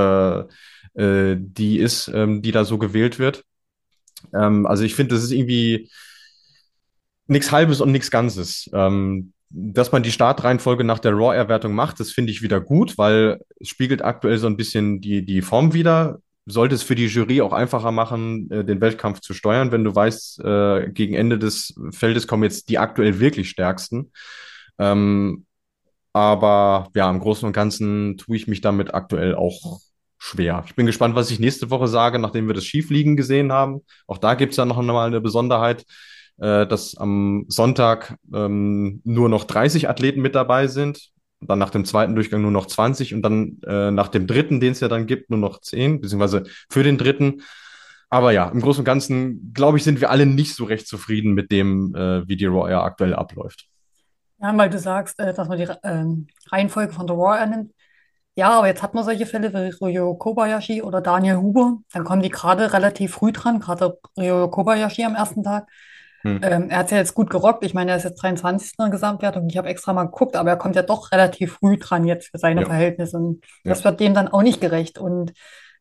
die ist, die da so gewählt wird. Also ich finde, das ist irgendwie nichts Halbes und nichts Ganzes. Dass man die Startreihenfolge nach der Raw-Erwertung macht, das finde ich wieder gut, weil es spiegelt aktuell so ein bisschen die Form wider. Sollte es für die Jury auch einfacher machen, den Wettkampf zu steuern, wenn du weißt, gegen Ende des Feldes kommen jetzt die aktuell wirklich Stärksten. Ähm, aber ja, im Großen und Ganzen tue ich mich damit aktuell auch schwer. Ich bin gespannt, was ich nächste Woche sage, nachdem wir das Skifliegen gesehen haben. Auch da gibt es ja noch mal eine Besonderheit, dass am Sonntag nur noch 30 Athleten mit dabei sind. Dann nach dem zweiten Durchgang nur noch 20 und dann nach dem dritten, den es ja dann gibt, nur noch 10, beziehungsweise für den dritten. Aber ja, im Großen und Ganzen, glaube ich, sind wir alle nicht so recht zufrieden mit dem, wie die Raw Air aktuell abläuft. Ja, weil du sagst, dass man die Reihenfolge von der Raw ernennt. Ja, aber jetzt hat man solche Fälle wie Ryo Kobayashi oder Daniel Huber. Dann kommen die gerade relativ früh dran, gerade Ryo Kobayashi am ersten Tag. Hm. Er hat es ja jetzt gut gerockt. Ich meine, er ist jetzt 23. in der Gesamtwertung. Ich habe extra mal geguckt, aber er kommt ja doch relativ früh dran jetzt für seine Ja, Verhältnisse. Und das ja. wird dem dann auch nicht gerecht. Und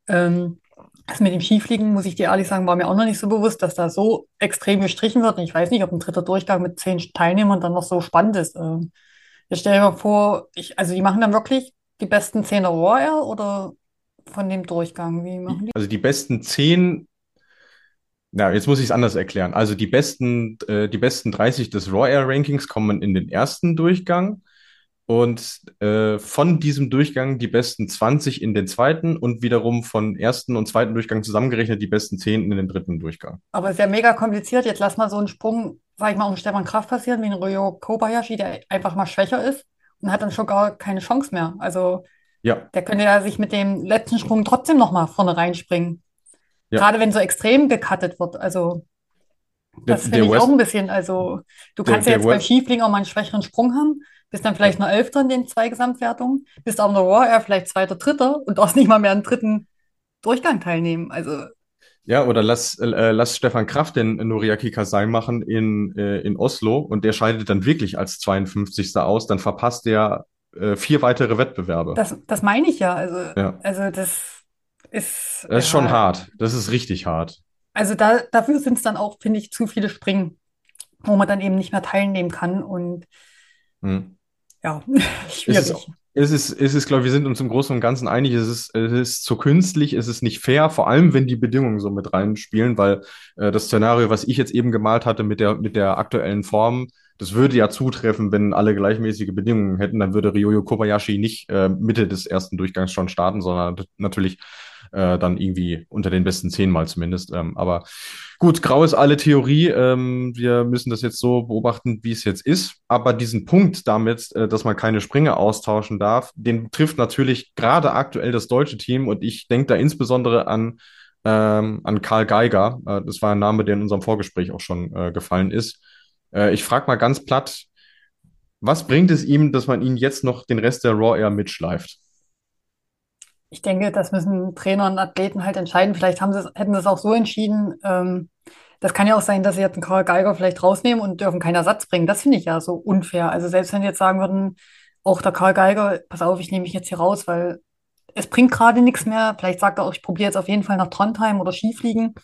das mit dem Skifliegen, muss ich dir ehrlich sagen, war mir auch noch nicht so bewusst, dass da so extrem gestrichen wird. Und ich weiß nicht, ob ein dritter Durchgang mit 10 Teilnehmern dann noch so spannend ist. Ich stelle mir vor, also die machen dann wirklich die besten 10 der Raw Air oder von dem Durchgang? Wie machen die? Also die besten 10, na, jetzt muss ich es anders erklären. Also die besten 30 des Raw Air Rankings kommen in den ersten Durchgang und von diesem Durchgang die besten 20 in den zweiten und wiederum von ersten und zweiten Durchgang zusammengerechnet die besten 10 in den dritten Durchgang. Aber es ist ja mega kompliziert. Jetzt lass mal so einen Sprung, sag ich mal, um Stefan Kraft passieren, wie ein Ryo Kobayashi, der einfach mal schwächer ist und hat dann schon gar keine Chance mehr. Also Ja, der könnte ja sich mit dem letzten Sprung trotzdem noch mal vorne reinspringen. ja. Gerade wenn so extrem gecuttet wird. Also Der, das finde der ich auch West, ein bisschen. Also du der, kannst ja der jetzt beim West, Skifliegen auch mal einen schwächeren Sprung haben, bist dann vielleicht ja. nur Elfter in den zwei Gesamtwertungen, bist auf einer Raw Air vielleicht Zweiter, Dritter und darfst nicht mal mehr einen dritten Durchgang teilnehmen. Also Ja, oder lass Stefan Kraft den Noriaki Kasai machen in Oslo und der scheidet dann wirklich als 52. aus, dann verpasst er 4 weitere Wettbewerbe. das meine ich ja. Also, Ja, also das ist, das ist schon ja, hart. Das ist richtig hart. also dafür sind es dann auch, finde ich, zu viele Springen, wo man dann eben nicht mehr teilnehmen kann. Und Hm. ja, Es ist, schwierig. Es ist, glaube ich, wir sind uns im Großen und Ganzen einig, es ist zu künstlich, es ist nicht fair, vor allem wenn die Bedingungen so mit reinspielen, weil das Szenario, was ich jetzt eben gemalt hatte mit der aktuellen Form, das würde ja zutreffen, wenn alle gleichmäßige Bedingungen hätten, dann würde Ryoyo Kobayashi nicht Mitte des ersten Durchgangs schon starten, sondern natürlich dann irgendwie unter den besten 10 mal zumindest. Aber gut, grau ist alle Theorie. Wir müssen das jetzt so beobachten, wie es jetzt ist. Aber diesen Punkt damit, dass man keine Springer austauschen darf, den trifft natürlich gerade aktuell das deutsche Team. Und ich denke da insbesondere an Karl Geiger. Das war ein Name, der in unserem Vorgespräch auch schon gefallen ist. Ich frage mal ganz platt, was bringt es ihm, dass man ihn jetzt noch den Rest der Raw Air mitschleift? Ich denke, das müssen Trainer und Athleten halt entscheiden. Vielleicht hätten sie es auch so entschieden. Das kann ja auch sein, dass sie jetzt einen Karl Geiger vielleicht rausnehmen und dürfen keinen Ersatz bringen. Das finde ich ja so unfair. Also selbst wenn sie jetzt sagen würden, auch der Karl Geiger, pass auf, ich nehme mich jetzt hier raus, weil es bringt gerade nichts mehr. Vielleicht sagt er auch, ich probiere jetzt auf jeden Fall nach Trondheim oder Skifliegen.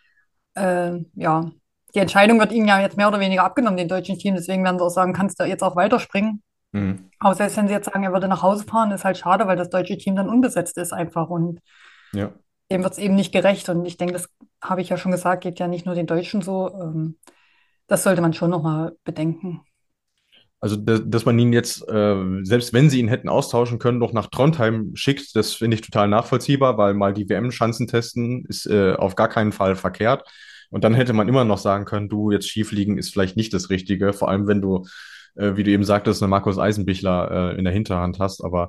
Ja, die Entscheidung wird ihm ja jetzt mehr oder weniger abgenommen, den deutschen Team. Deswegen werden sie auch sagen, kannst du jetzt auch weiterspringen. Mhm. Aber selbst wenn sie jetzt sagen, er würde nach Hause fahren, ist halt schade, weil das deutsche Team dann unbesetzt ist einfach. Und Ja. dem wird es eben nicht gerecht. Und ich denke, das habe ich ja schon gesagt, geht ja nicht nur den Deutschen so. Das sollte man schon nochmal bedenken. Also, dass man ihn jetzt, selbst wenn sie ihn hätten austauschen können, noch nach Trondheim schickt, das finde ich total nachvollziehbar, weil mal die WM-Schanzen testen ist auf gar keinen Fall verkehrt. Und dann hätte man immer noch sagen können, du, jetzt Schiefliegen ist vielleicht nicht das Richtige, vor allem wenn du, wie du eben sagtest, eine Markus Eisenbichler in der Hinterhand hast. Aber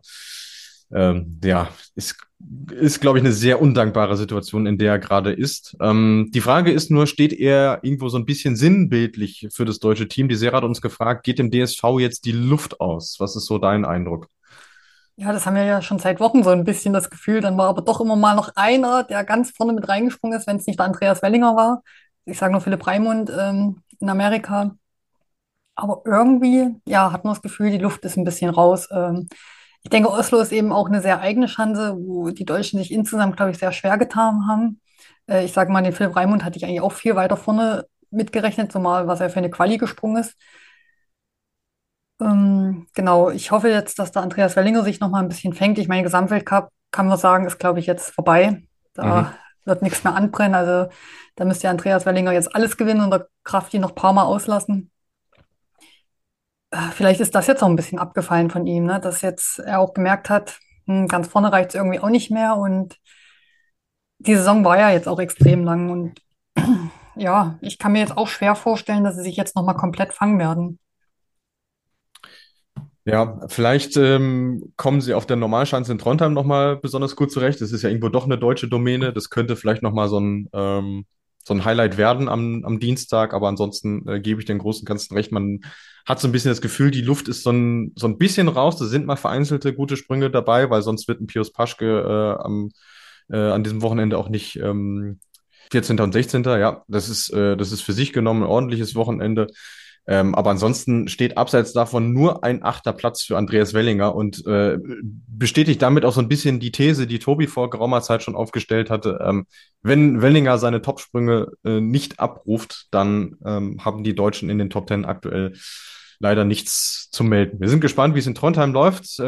ja, ist, glaube ich, eine sehr undankbare Situation, in der er gerade ist. Die Frage ist nur, steht er irgendwo so ein bisschen sinnbildlich für das deutsche Team? Die Sarah hat uns gefragt, geht dem DSV jetzt die Luft aus? Was ist so dein Eindruck? Ja, das haben wir ja schon seit Wochen so ein bisschen das Gefühl. Dann war aber doch immer mal noch einer, der ganz vorne mit reingesprungen ist, wenn es nicht der Andreas Wellinger war. Ich sage nur Philipp Raimund in Amerika. Aber irgendwie, ja, hat man das Gefühl, die Luft ist ein bisschen raus. Ich denke, Oslo ist eben auch eine sehr eigene Schanze, wo die Deutschen sich insgesamt, glaube ich, sehr schwer getan haben. Ich sage mal, den Philipp Raimund hatte ich eigentlich auch viel weiter vorne mitgerechnet, zumal was er für eine Quali gesprungen ist. Genau, ich hoffe jetzt, dass der Andreas Wellinger sich noch mal ein bisschen fängt. Ich meine, Gesamtweltcup kann man sagen, ist, glaube ich, jetzt vorbei. Da Mhm. wird nichts mehr anbrennen. Also da müsste Andreas Wellinger jetzt alles gewinnen und der Kraft die noch ein paar Mal auslassen. Vielleicht ist das jetzt auch ein bisschen abgefallen von ihm, ne? Dass jetzt er auch gemerkt hat, ganz vorne reicht es irgendwie auch nicht mehr. Und die Saison war ja jetzt auch extrem lang. Und ja, ich kann mir jetzt auch schwer vorstellen, dass sie sich jetzt noch mal komplett fangen werden. Ja, vielleicht kommen sie auf der Normalschanze in Trondheim nochmal besonders gut zurecht. Das ist ja irgendwo doch eine deutsche Domäne. Das könnte vielleicht nochmal so ein Highlight werden am Dienstag. Aber ansonsten gebe ich den Großen und Ganzen recht. Man hat so ein bisschen das Gefühl, die Luft ist so ein bisschen raus. Da sind mal vereinzelte gute Sprünge dabei, weil sonst wird ein Pius Paschke an diesem Wochenende auch nicht 14. und 16. Ja, das ist für sich genommen ein ordentliches Wochenende. Aber ansonsten steht abseits davon nur ein achter Platz für Andreas Wellinger und bestätigt damit auch so ein bisschen die These, die Tobi vor geraumer Zeit schon aufgestellt hatte. Wenn Wellinger seine Topsprünge nicht abruft, dann haben die Deutschen in den Top Ten aktuell leider nichts zu melden. Wir sind gespannt, wie es in Trondheim läuft.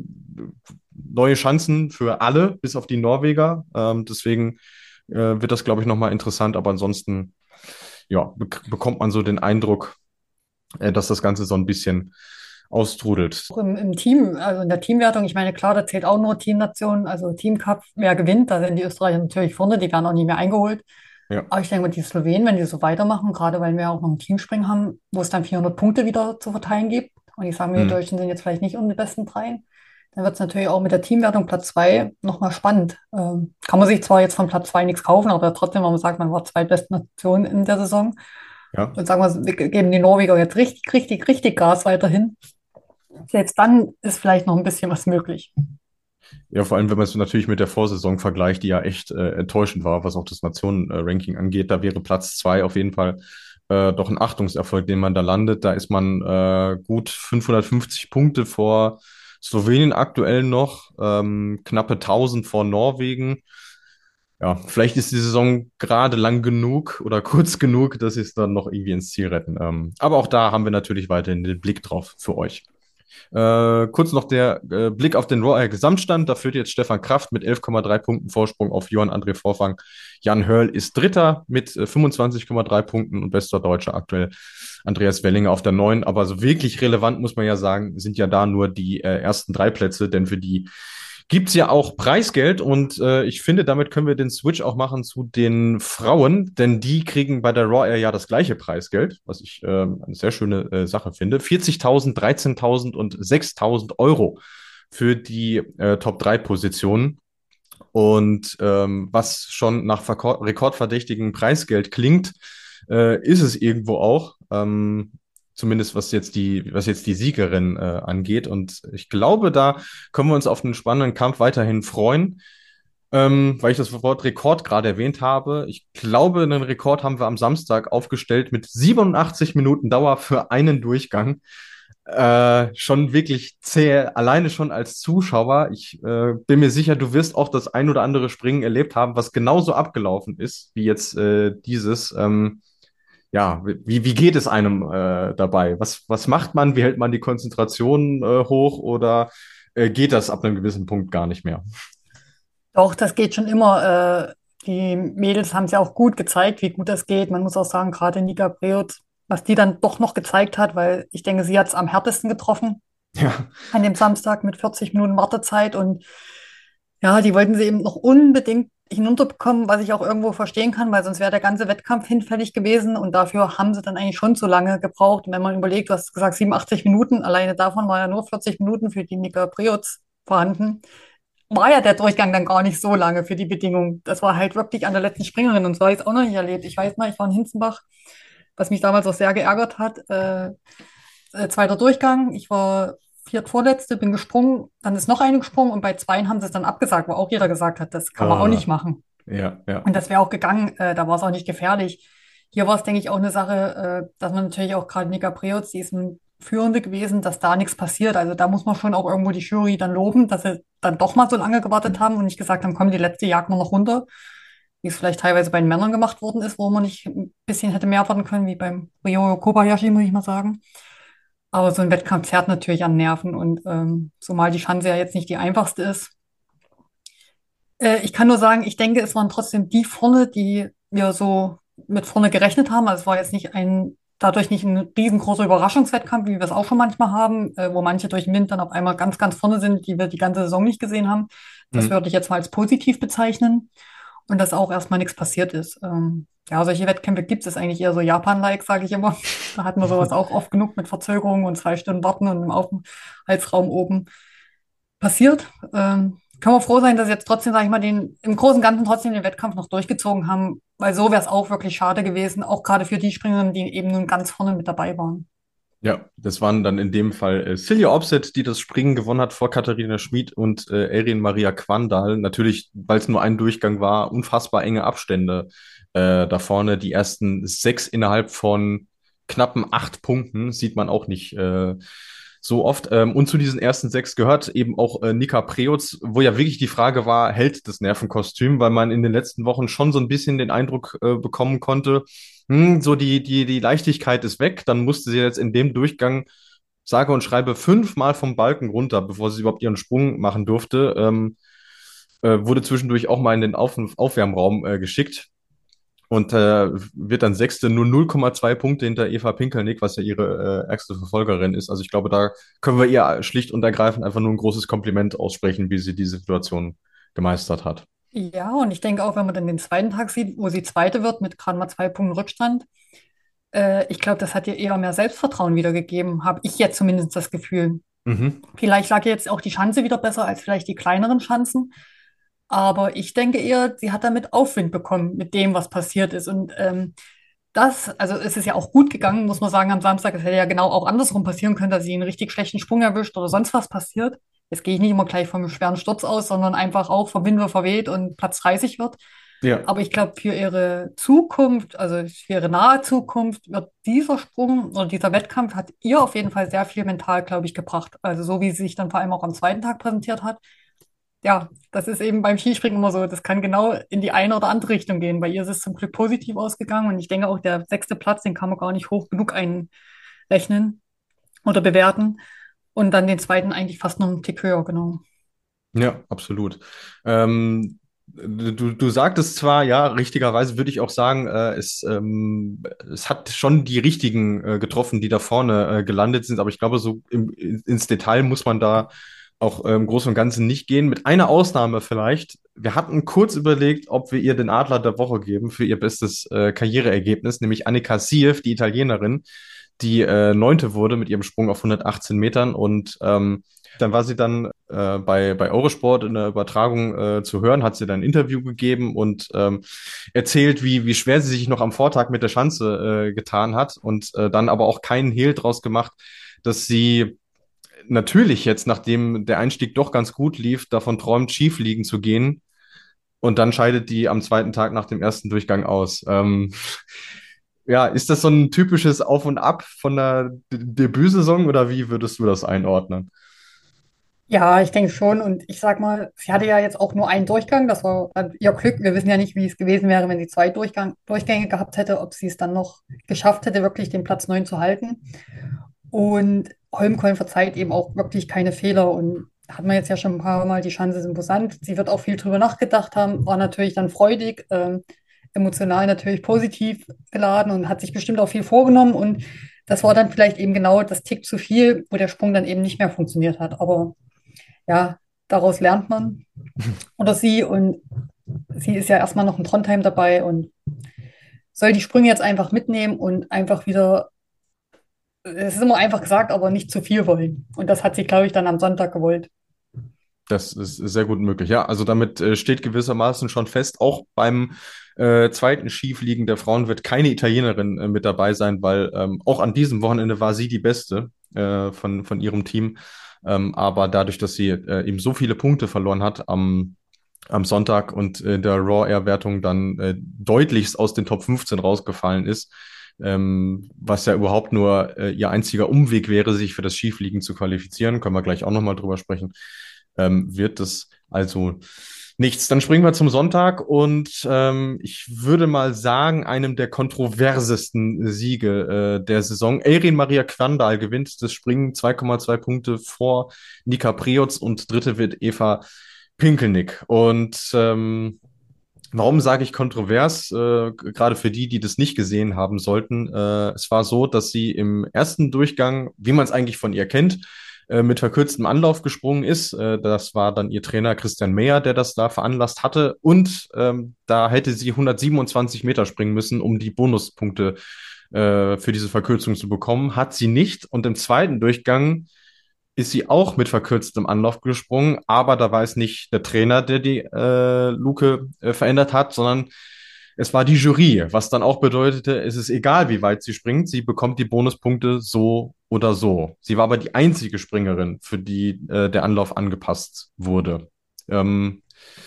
Neue Chancen für alle, bis auf die Norweger. Deswegen wird das, glaube ich, nochmal interessant. Aber ansonsten, ja, bekommt man so den Eindruck, dass das Ganze so ein bisschen austrudelt. Auch im Team, also in der Teamwertung, ich meine, klar, da zählt auch nur Teamnation, also Teamcup, wer gewinnt, da sind die Österreicher natürlich vorne, die werden auch nicht mehr eingeholt. Ja. Aber ich denke mal, die Slowenen, wenn die so weitermachen, gerade weil wir auch noch ein Teamspringen haben, wo es dann 400 Punkte wieder zu verteilen gibt, und ich sage mir, die Hm. Deutschen sind jetzt vielleicht nicht unter die besten drei, dann wird es natürlich auch mit der Teamwertung Platz 2 nochmal spannend. Kann man sich zwar jetzt von Platz 2 nichts kaufen, aber trotzdem, wenn man sagt, man war zweitbeste Nation in der Saison Ja. und sagen wir geben die Norweger jetzt richtig, richtig, richtig Gas weiterhin. Selbst dann ist vielleicht noch ein bisschen was möglich. Ja, vor allem, wenn man es natürlich mit der Vorsaison vergleicht, die ja echt enttäuschend war, was auch das Nationen-Ranking angeht. Da wäre Platz 2 auf jeden Fall doch ein Achtungserfolg, den man da landet. Da ist man gut 550 Punkte vor Slowenien aktuell noch, knappe 1000 vor Norwegen. Ja, vielleicht ist die Saison gerade lang genug oder kurz genug, dass sie es dann noch irgendwie ins Ziel retten. Aber auch da haben wir natürlich weiterhin den Blick drauf für euch. Kurz noch der Blick auf den Raw Gesamtstand. Da führt jetzt Stefan Kraft mit 11,3 Punkten Vorsprung auf Johann André Vorfang. Jan Hörl ist Dritter mit 25,3 Punkten und bester Deutscher aktuell Andreas Wellinger auf der 9. Aber so wirklich relevant, muss man ja sagen, sind ja da nur die ersten 3 Plätze, denn für die gibt's ja auch Preisgeld und ich finde, damit können wir den Switch auch machen zu den Frauen, denn die kriegen bei der Raw Air ja das gleiche Preisgeld, was ich eine sehr schöne Sache finde. 40.000, 13.000 und 6.000 Euro für die Top 3 Positionen. Und was schon nach rekordverdächtigem Preisgeld klingt, ist es irgendwo auch. Zumindest was jetzt die Siegerin angeht. Und ich glaube, da können wir uns auf einen spannenden Kampf weiterhin freuen. Weil ich das Wort Rekord gerade erwähnt habe. Ich glaube, einen Rekord haben wir am Samstag aufgestellt mit 87 Minuten Dauer für einen Durchgang. Schon wirklich zäh, alleine schon als Zuschauer. Ich bin mir sicher, du wirst auch das ein oder andere Springen erlebt haben, was genauso abgelaufen ist, wie jetzt dieses. Ja, wie geht es einem dabei? Was macht man? Wie hält man die Konzentration hoch oder geht das ab einem gewissen Punkt gar nicht mehr? Doch, das geht schon immer. Die Mädels haben es ja auch gut gezeigt, wie gut das geht. Man muss auch sagen, gerade Nika Preutz, was die dann doch noch gezeigt hat, weil ich denke, sie hat es am härtesten getroffen Ja, an dem Samstag mit 40 Minuten Wartezeit. Und ja, die wollten sie eben noch unbedingt hinunterbekommen, was ich auch irgendwo verstehen kann, weil sonst wäre der ganze Wettkampf hinfällig gewesen. Und dafür haben sie dann eigentlich schon zu lange gebraucht. Und wenn man überlegt, du hast gesagt 87 Minuten, alleine davon war ja nur 40 Minuten für die Nika Preutz vorhanden, war ja der Durchgang dann gar nicht so lange für die Bedingungen. Das war halt wirklich an der letzten Springerin und so habe ich es auch noch nicht erlebt. Ich weiß mal, ich war in Hinzenbach, was mich damals auch sehr geärgert hat. Zweiter Durchgang, ich war viertvorletzte, bin gesprungen, dann ist noch eine gesprungen und bei zweien haben sie es dann abgesagt, wo auch jeder gesagt hat, das kann man auch äh, nicht machen. ja, ja. Und das wäre auch gegangen, da war es auch nicht gefährlich. Hier war es, denke ich, auch eine Sache, dass man natürlich auch gerade Nika Preutz, die ist ein Führende gewesen, dass da nichts passiert. Also da muss man schon auch irgendwo die Jury dann loben, dass sie dann doch mal so lange gewartet haben und nicht gesagt haben, komm, die letzte jagt man noch runter, wie es vielleicht teilweise bei den Männern gemacht worden ist, wo man nicht ein bisschen hätte mehr warten können, wie beim Ryo Kobayashi, muss ich mal sagen. Aber so ein Wettkampf zerrt natürlich an Nerven und zumal die Schanze ja jetzt nicht die einfachste ist. Ich kann nur sagen, ich denke, es waren trotzdem die vorne, die wir so mit vorne gerechnet haben. Also es war jetzt dadurch nicht ein riesengroßer Überraschungswettkampf, wie wir es auch schon manchmal haben, wo manche durch den Wind dann auf einmal ganz, ganz vorne sind, die wir die ganze Saison nicht gesehen haben. Das Mhm. würde ich jetzt mal als positiv bezeichnen und dass auch erstmal nichts passiert ist. Ja, solche Wettkämpfe gibt es eigentlich eher so Japan-like, sage ich immer. Da hatten wir sowas auch oft genug mit Verzögerungen und 2 Stunden Warten und im Aufenthaltsraum oben passiert. Können wir froh sein, dass sie jetzt trotzdem, sage ich mal, im Großen und Ganzen trotzdem den Wettkampf noch durchgezogen haben, weil so wäre es auch wirklich schade gewesen, auch gerade für die Springerinnen, die eben nun ganz vorne mit dabei waren. Ja, das waren dann in dem Fall Silja Opset, die das Springen gewonnen hat vor Katharina Schmid und Erin Maria Quandal. Natürlich, weil es nur ein Durchgang war, unfassbar enge Abstände da vorne. Die ersten 6 innerhalb von knappen 8 Punkten sieht man auch nicht so oft. Und zu diesen ersten 6 gehört eben auch Nika Preutz, wo ja wirklich die Frage war, hält das Nervenkostüm, weil man in den letzten Wochen schon so ein bisschen den Eindruck bekommen konnte, so die Leichtigkeit ist weg. Dann musste sie jetzt in dem Durchgang sage und schreibe 5-mal vom Balken runter, bevor sie überhaupt ihren Sprung machen durfte. Wurde zwischendurch auch mal in den Aufwärmraum geschickt und wird dann Sechste, nur 0,2 Punkte hinter Eva Pinkelnick, was ja ihre ärgste Verfolgerin ist. Also ich glaube, da können wir ihr schlicht und ergreifend einfach nur ein großes Kompliment aussprechen, wie sie die Situation gemeistert hat. Ja, und ich denke auch, wenn man dann den zweiten Tag sieht, wo sie Zweite wird mit gerade mal 2 Punkten Rückstand, ich glaube, das hat ihr eher mehr Selbstvertrauen wiedergegeben, habe ich jetzt zumindest das Gefühl. Mhm. Vielleicht lag ihr jetzt auch die Schanze wieder besser als vielleicht die kleineren Schanzen. Aber ich denke eher, sie hat damit Aufwind bekommen mit dem, was passiert ist. Und also es ist ja auch gut gegangen, muss man sagen, am Samstag. Es hätte ja genau auch andersrum passieren können, dass sie einen richtig schlechten Sprung erwischt oder sonst was passiert. Jetzt gehe ich nicht immer gleich vom schweren Sturz aus, sondern einfach auch vom Wind verweht und Platz 30 wird. Ja, Aber ich glaube, für ihre Zukunft, also für ihre nahe Zukunft, wird dieser Sprung oder dieser Wettkampf hat ihr auf jeden Fall sehr viel mental, glaube ich, gebracht. Also so wie sie sich dann vor allem auch am zweiten Tag präsentiert hat. Ja, das ist eben beim Skispringen immer so. Das kann genau in die eine oder andere Richtung gehen. Bei ihr ist es zum Glück positiv ausgegangen und ich denke auch, der 6. Platz, den kann man gar nicht hoch genug einrechnen oder bewerten. Und dann den zweiten eigentlich fast noch einen Tick höher, genau. Ja, absolut. Du sagtest zwar, ja, richtigerweise würde ich auch sagen, es hat schon die richtigen getroffen, die da vorne gelandet sind, aber ich glaube, ins Detail muss man da auch im Großen und Ganzen nicht gehen. Mit einer Ausnahme vielleicht. Wir hatten kurz überlegt, ob wir ihr den Adler der Woche geben für ihr bestes Karriereergebnis, nämlich Annika Sieff, die Italienerin, die Neunte wurde mit ihrem Sprung auf 118 Metern und dann war sie dann bei Eurosport in der Übertragung zu hören, hat sie dann ein Interview gegeben und erzählt, wie schwer sie sich noch am Vortag mit der Schanze getan hat und dann aber auch keinen Hehl draus gemacht, dass sie natürlich jetzt, nachdem der Einstieg doch ganz gut lief, davon träumt, schief liegen zu gehen. Und dann scheidet die am zweiten Tag nach dem ersten Durchgang aus. Ja, ist das so ein typisches Auf und Ab von der Debütsaison oder wie würdest du das einordnen? Ja, ich denke schon. Und ich sag mal, sie hatte ja jetzt auch nur einen Durchgang. Das war dann ihr Glück. Wir wissen ja nicht, wie es gewesen wäre, wenn sie zwei Durchgänge gehabt hätte, ob sie es dann noch geschafft hätte, wirklich den Platz 9 zu halten. Und Holmkollen verzeiht eben auch wirklich keine Fehler. Und hat man jetzt ja schon ein paar Mal die Chance ist imposant. Sie wird auch viel drüber nachgedacht haben, war natürlich dann freudig, emotional natürlich positiv geladen und hat sich bestimmt auch viel vorgenommen. Und das war dann vielleicht eben genau das Tick zu viel, wo der Sprung dann eben nicht mehr funktioniert hat. Aber ja, daraus lernt man. Oder sie. Und sie ist ja erstmal noch in Trondheim dabei und soll die Sprünge jetzt einfach mitnehmen und einfach wieder, es ist immer einfach gesagt, aber nicht zu viel wollen. Und das hat sie, glaube ich, dann am Sonntag gewollt. Das ist sehr gut möglich. Ja, also damit steht gewissermaßen schon fest, auch beim zweiten Skifliegen der Frauen wird keine Italienerin mit dabei sein, weil auch an diesem Wochenende war sie die Beste von ihrem Team. Aber dadurch, dass sie eben so viele Punkte verloren hat am Sonntag und in der Raw-Air-Wertung dann deutlichst aus den Top 15 rausgefallen ist, was ja überhaupt nur ihr einziger Umweg wäre, sich für das Skifliegen zu qualifizieren, können wir gleich auch nochmal drüber sprechen, wird es also nichts. Dann springen wir zum Sonntag und ich würde mal sagen, einem der kontroversesten Siege der Saison. Eirin Maria Quandal gewinnt das Springen 2,2 Punkte vor Nika Priots und dritte wird Eva Pinkelnick. Und warum sage ich kontrovers? Gerade für die, die das nicht gesehen haben sollten. Es war so, dass sie im ersten Durchgang, wie man es eigentlich von ihr kennt, mit verkürztem Anlauf gesprungen ist. Das war dann ihr Trainer Christian Meyer, der das da veranlasst hatte. Und da hätte sie 127 Meter springen müssen, um die Bonuspunkte für diese Verkürzung zu bekommen. Hat sie nicht. Und im zweiten Durchgang ist sie auch mit verkürztem Anlauf gesprungen, aber da war es nicht der Trainer, der die Luke verändert hat, sondern es war die Jury, was dann auch bedeutete, es ist egal, wie weit sie springt, sie bekommt die Bonuspunkte so oder so. Sie war aber die einzige Springerin, für die der Anlauf angepasst wurde. Ähm,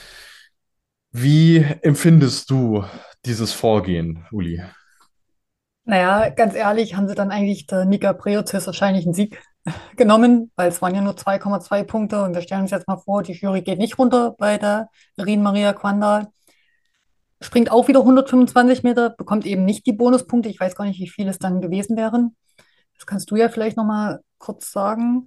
Wie empfindest du dieses Vorgehen, Uli? Naja, ganz ehrlich, haben sie dann eigentlich der Nika Preoz wahrscheinlich einen Sieg genommen, weil es waren ja nur 2,2 Punkte und wir stellen uns jetzt mal vor, die Jury geht nicht runter bei der Rien Maria Quandal. Springt auch wieder 125 Meter, bekommt eben nicht die Bonuspunkte. Ich weiß gar nicht, wie viel es dann gewesen wären. Das kannst du ja vielleicht noch mal kurz sagen.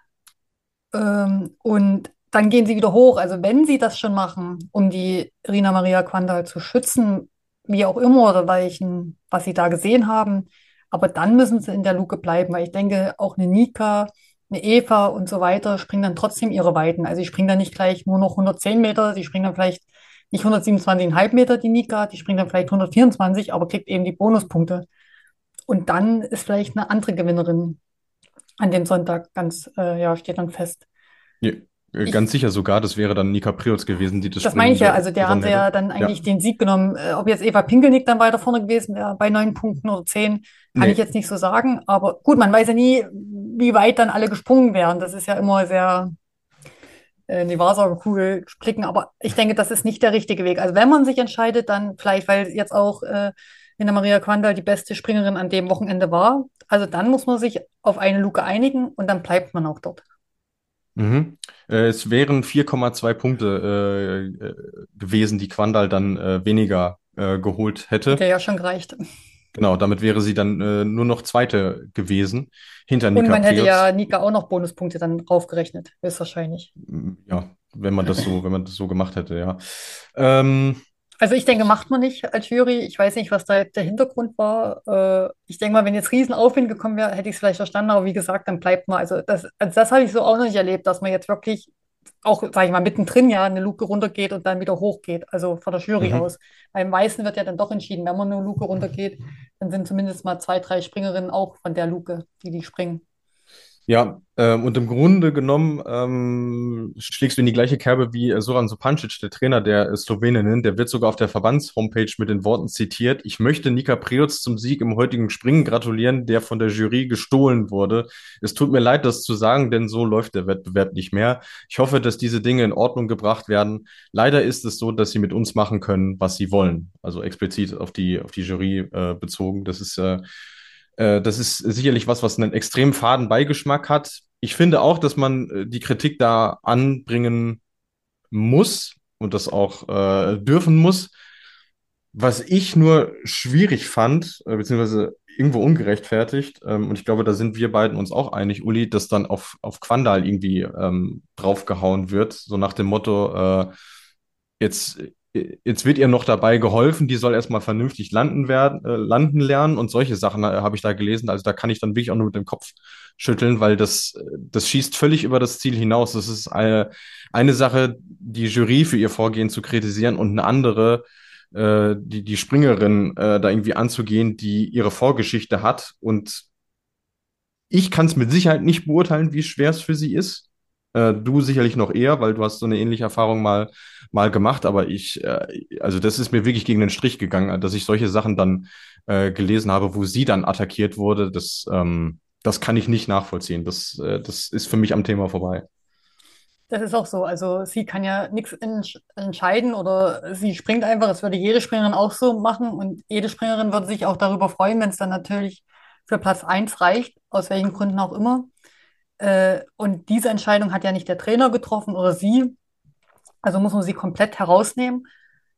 Und dann gehen sie wieder hoch. Also wenn sie das schon machen, um die Rina Maria Quandal zu schützen, wie auch immer oder welchen, was sie da gesehen haben, aber dann müssen sie in der Luke bleiben, weil ich denke, auch eine Nika, eine Eva und so weiter springen dann trotzdem ihre Weiten. Also sie springen dann nicht gleich nur noch 110 Meter, sie springen dann vielleicht nicht 127,5 Meter, die Nika, die springt dann vielleicht 124, aber kriegt eben die Bonuspunkte. Und dann ist vielleicht eine andere Gewinnerin an dem Sonntag ganz, ja, steht dann fest. Ja, ganz Ich, sicher sogar, das wäre dann Nika Priots gewesen, die das Das meine Springen ich ja, also der gewonnen hatte hätte. ja dann Ja, eigentlich den Sieg genommen. Ob jetzt Eva Pinkelnick dann weiter vorne gewesen wäre bei 9 Punkten oder 10, kann ich nee, jetzt nicht so sagen. Aber gut, man weiß ja nie, wie weit dann alle gesprungen wären. Das ist ja immer sehr in die Wahrsagerkugel blicken. Aber ich denke, das ist nicht der richtige Weg. Also wenn man sich entscheidet, dann vielleicht, weil jetzt auch Lena Maria Quandal die beste Springerin an dem Wochenende war. Also dann muss man sich auf eine Luke einigen und dann bleibt man auch dort. mhm. Es wären 4,2 Punkte gewesen, die Quandal dann weniger geholt hätte. Hätte ja schon gereicht. Genau, damit wäre sie dann nur noch Zweite gewesen, hinter Und Nika man hätte ja Priots. Nika auch noch Bonuspunkte dann draufgerechnet, höchstwahrscheinlich. Ja, wenn man das so gemacht hätte, ja. Ähm, Also ich denke, macht man nicht als Jury. Ich weiß nicht, was da der Hintergrund war. Ich denke mal, wenn jetzt Riesenaufwind gekommen wäre, hätte ich es vielleicht verstanden. Aber wie gesagt, dann bleibt man. Also das habe ich so auch noch nicht erlebt, dass man jetzt wirklich auch, sage ich mal, mittendrin ja eine Luke runtergeht und dann wieder hochgeht. Also von der Jury mhm. aus. Beim meisten wird ja dann doch entschieden, wenn man eine Luke runtergeht, dann sind zumindest mal zwei, drei Springerinnen auch von der Luke, die springen. Ja, und im Grunde genommen schlägst du in die gleiche Kerbe wie Zoran Sopancic, der Trainer der Sloweninnen. Der wird sogar auf der Verbandshomepage mit den Worten zitiert: Ich möchte Nika Prioc zum Sieg im heutigen Springen gratulieren, der von der Jury gestohlen wurde. Es tut mir leid, das zu sagen, denn so läuft der Wettbewerb nicht mehr. Ich hoffe, dass diese Dinge in Ordnung gebracht werden. Leider ist es so, dass sie mit uns machen können, was sie wollen. Also explizit auf die Jury bezogen. Das ist sicherlich was, was einen extrem faden Beigeschmack hat. Ich finde auch, dass man die Kritik da anbringen muss und das auch dürfen muss. Was ich nur schwierig fand, beziehungsweise irgendwo ungerechtfertigt, und ich glaube, da sind wir beiden uns auch einig, Uli, dass dann auf Quandal irgendwie draufgehauen wird, so nach dem Motto, jetzt, jetzt wird ihr noch dabei geholfen, die soll erstmal vernünftig landen lernen und solche Sachen habe ich da gelesen. Also da kann ich dann wirklich auch nur mit dem Kopf schütteln, weil das schießt völlig über das Ziel hinaus. Das ist eine Sache, die Jury für ihr Vorgehen zu kritisieren und eine andere, die Springerin da irgendwie anzugehen, die ihre Vorgeschichte hat. Und ich kann es mit Sicherheit nicht beurteilen, wie schwer es für sie ist. Du sicherlich noch eher, weil du hast so eine ähnliche Erfahrung mal gemacht, aber also das ist mir wirklich gegen den Strich gegangen, dass ich solche Sachen dann gelesen habe, wo sie dann attackiert wurde. Das kann ich nicht nachvollziehen. Das ist für mich am Thema vorbei. Das ist auch so. Also sie kann ja nichts entscheiden oder sie springt einfach. Das würde jede Springerin auch so machen und jede Springerin würde sich auch darüber freuen, wenn es dann natürlich für Platz eins reicht, aus welchen Gründen auch immer. Und diese Entscheidung hat ja nicht der Trainer getroffen oder sie. Also muss man sie komplett herausnehmen.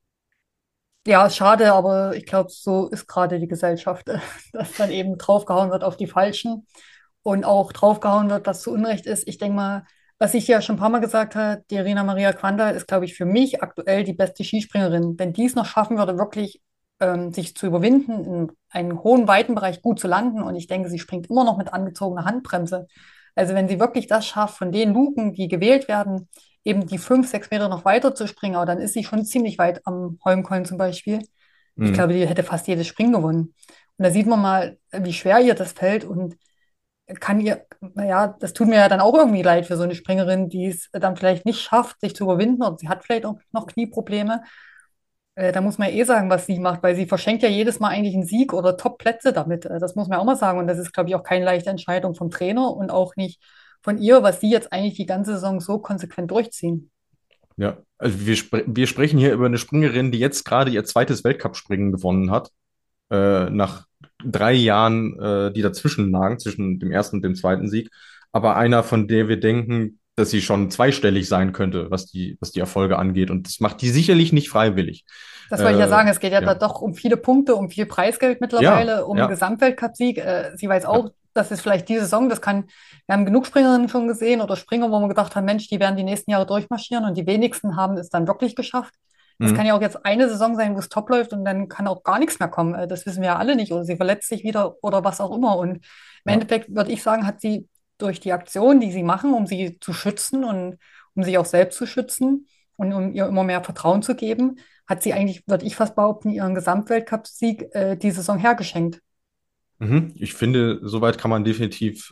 Ja, schade, aber ich glaube, so ist gerade die Gesellschaft, dass dann eben draufgehauen wird auf die Falschen und auch draufgehauen wird, was zu Unrecht ist. Ich denke mal, was ich ja schon ein paar Mal gesagt habe, die Irina Maria Quandl ist, glaube ich, für mich aktuell die beste Skispringerin. Wenn die es noch schaffen würde, wirklich sich zu überwinden, in einem hohen Weitenbereich gut zu landen, und ich denke, sie springt immer noch mit angezogener Handbremse. Also wenn sie wirklich das schafft, von den Luken, die gewählt werden, eben die 5, 6 Meter noch weiter zu springen, aber dann ist sie schon ziemlich weit am Holmenkollen zum Beispiel. Ich Mhm. glaube, die hätte fast jedes Springen gewonnen. Und da sieht man mal, wie schwer ihr das fällt und kann ihr, naja, das tut mir ja dann auch irgendwie leid für so eine Springerin, die es dann vielleicht nicht schafft, sich zu überwinden und sie hat vielleicht auch noch Knieprobleme. Da muss man ja eh sagen, was sie macht, weil sie verschenkt ja jedes Mal eigentlich einen Sieg oder Top-Plätze damit. Das muss man auch mal sagen. Und das ist, glaube ich, auch keine leichte Entscheidung vom Trainer und auch nicht von ihr, was sie jetzt eigentlich die ganze Saison so konsequent durchziehen. Ja, also wir sprechen hier über eine Springerin, die jetzt gerade ihr zweites Weltcup-Springen gewonnen hat, nach 3 Jahren, die dazwischen lagen, zwischen dem ersten und dem zweiten Sieg. Aber einer, von der wir denken, dass sie schon zweistellig sein könnte, was die Erfolge angeht. Und das macht die sicherlich nicht freiwillig. Das wollte ich ja Äh, sagen, es geht ja da ja, doch um viele Punkte, um viel Preisgeld ja, mittlerweile, um einen ja, Gesamtweltcupsieg. Sie weiß ja. auch, dass es vielleicht diese Saison, wir haben genug Springerinnen schon gesehen oder Springer, wo wir gedacht haben, Mensch, die werden die nächsten Jahre durchmarschieren und die wenigsten haben es dann wirklich geschafft. Das kann Mhm. ja auch jetzt eine Saison sein, wo es top läuft und dann kann auch gar nichts mehr kommen. Das wissen wir ja alle nicht. Oder sie verletzt sich wieder oder was auch immer. Und im Ja. Endeffekt würde ich sagen, hat sie durch die Aktion, die sie machen, um sie zu schützen und um sich auch selbst zu schützen und um ihr immer mehr Vertrauen zu geben, hat sie eigentlich, würde ich fast behaupten, ihren Gesamtweltcupsieg die Saison hergeschenkt. Mhm. Ich finde, soweit kann man definitiv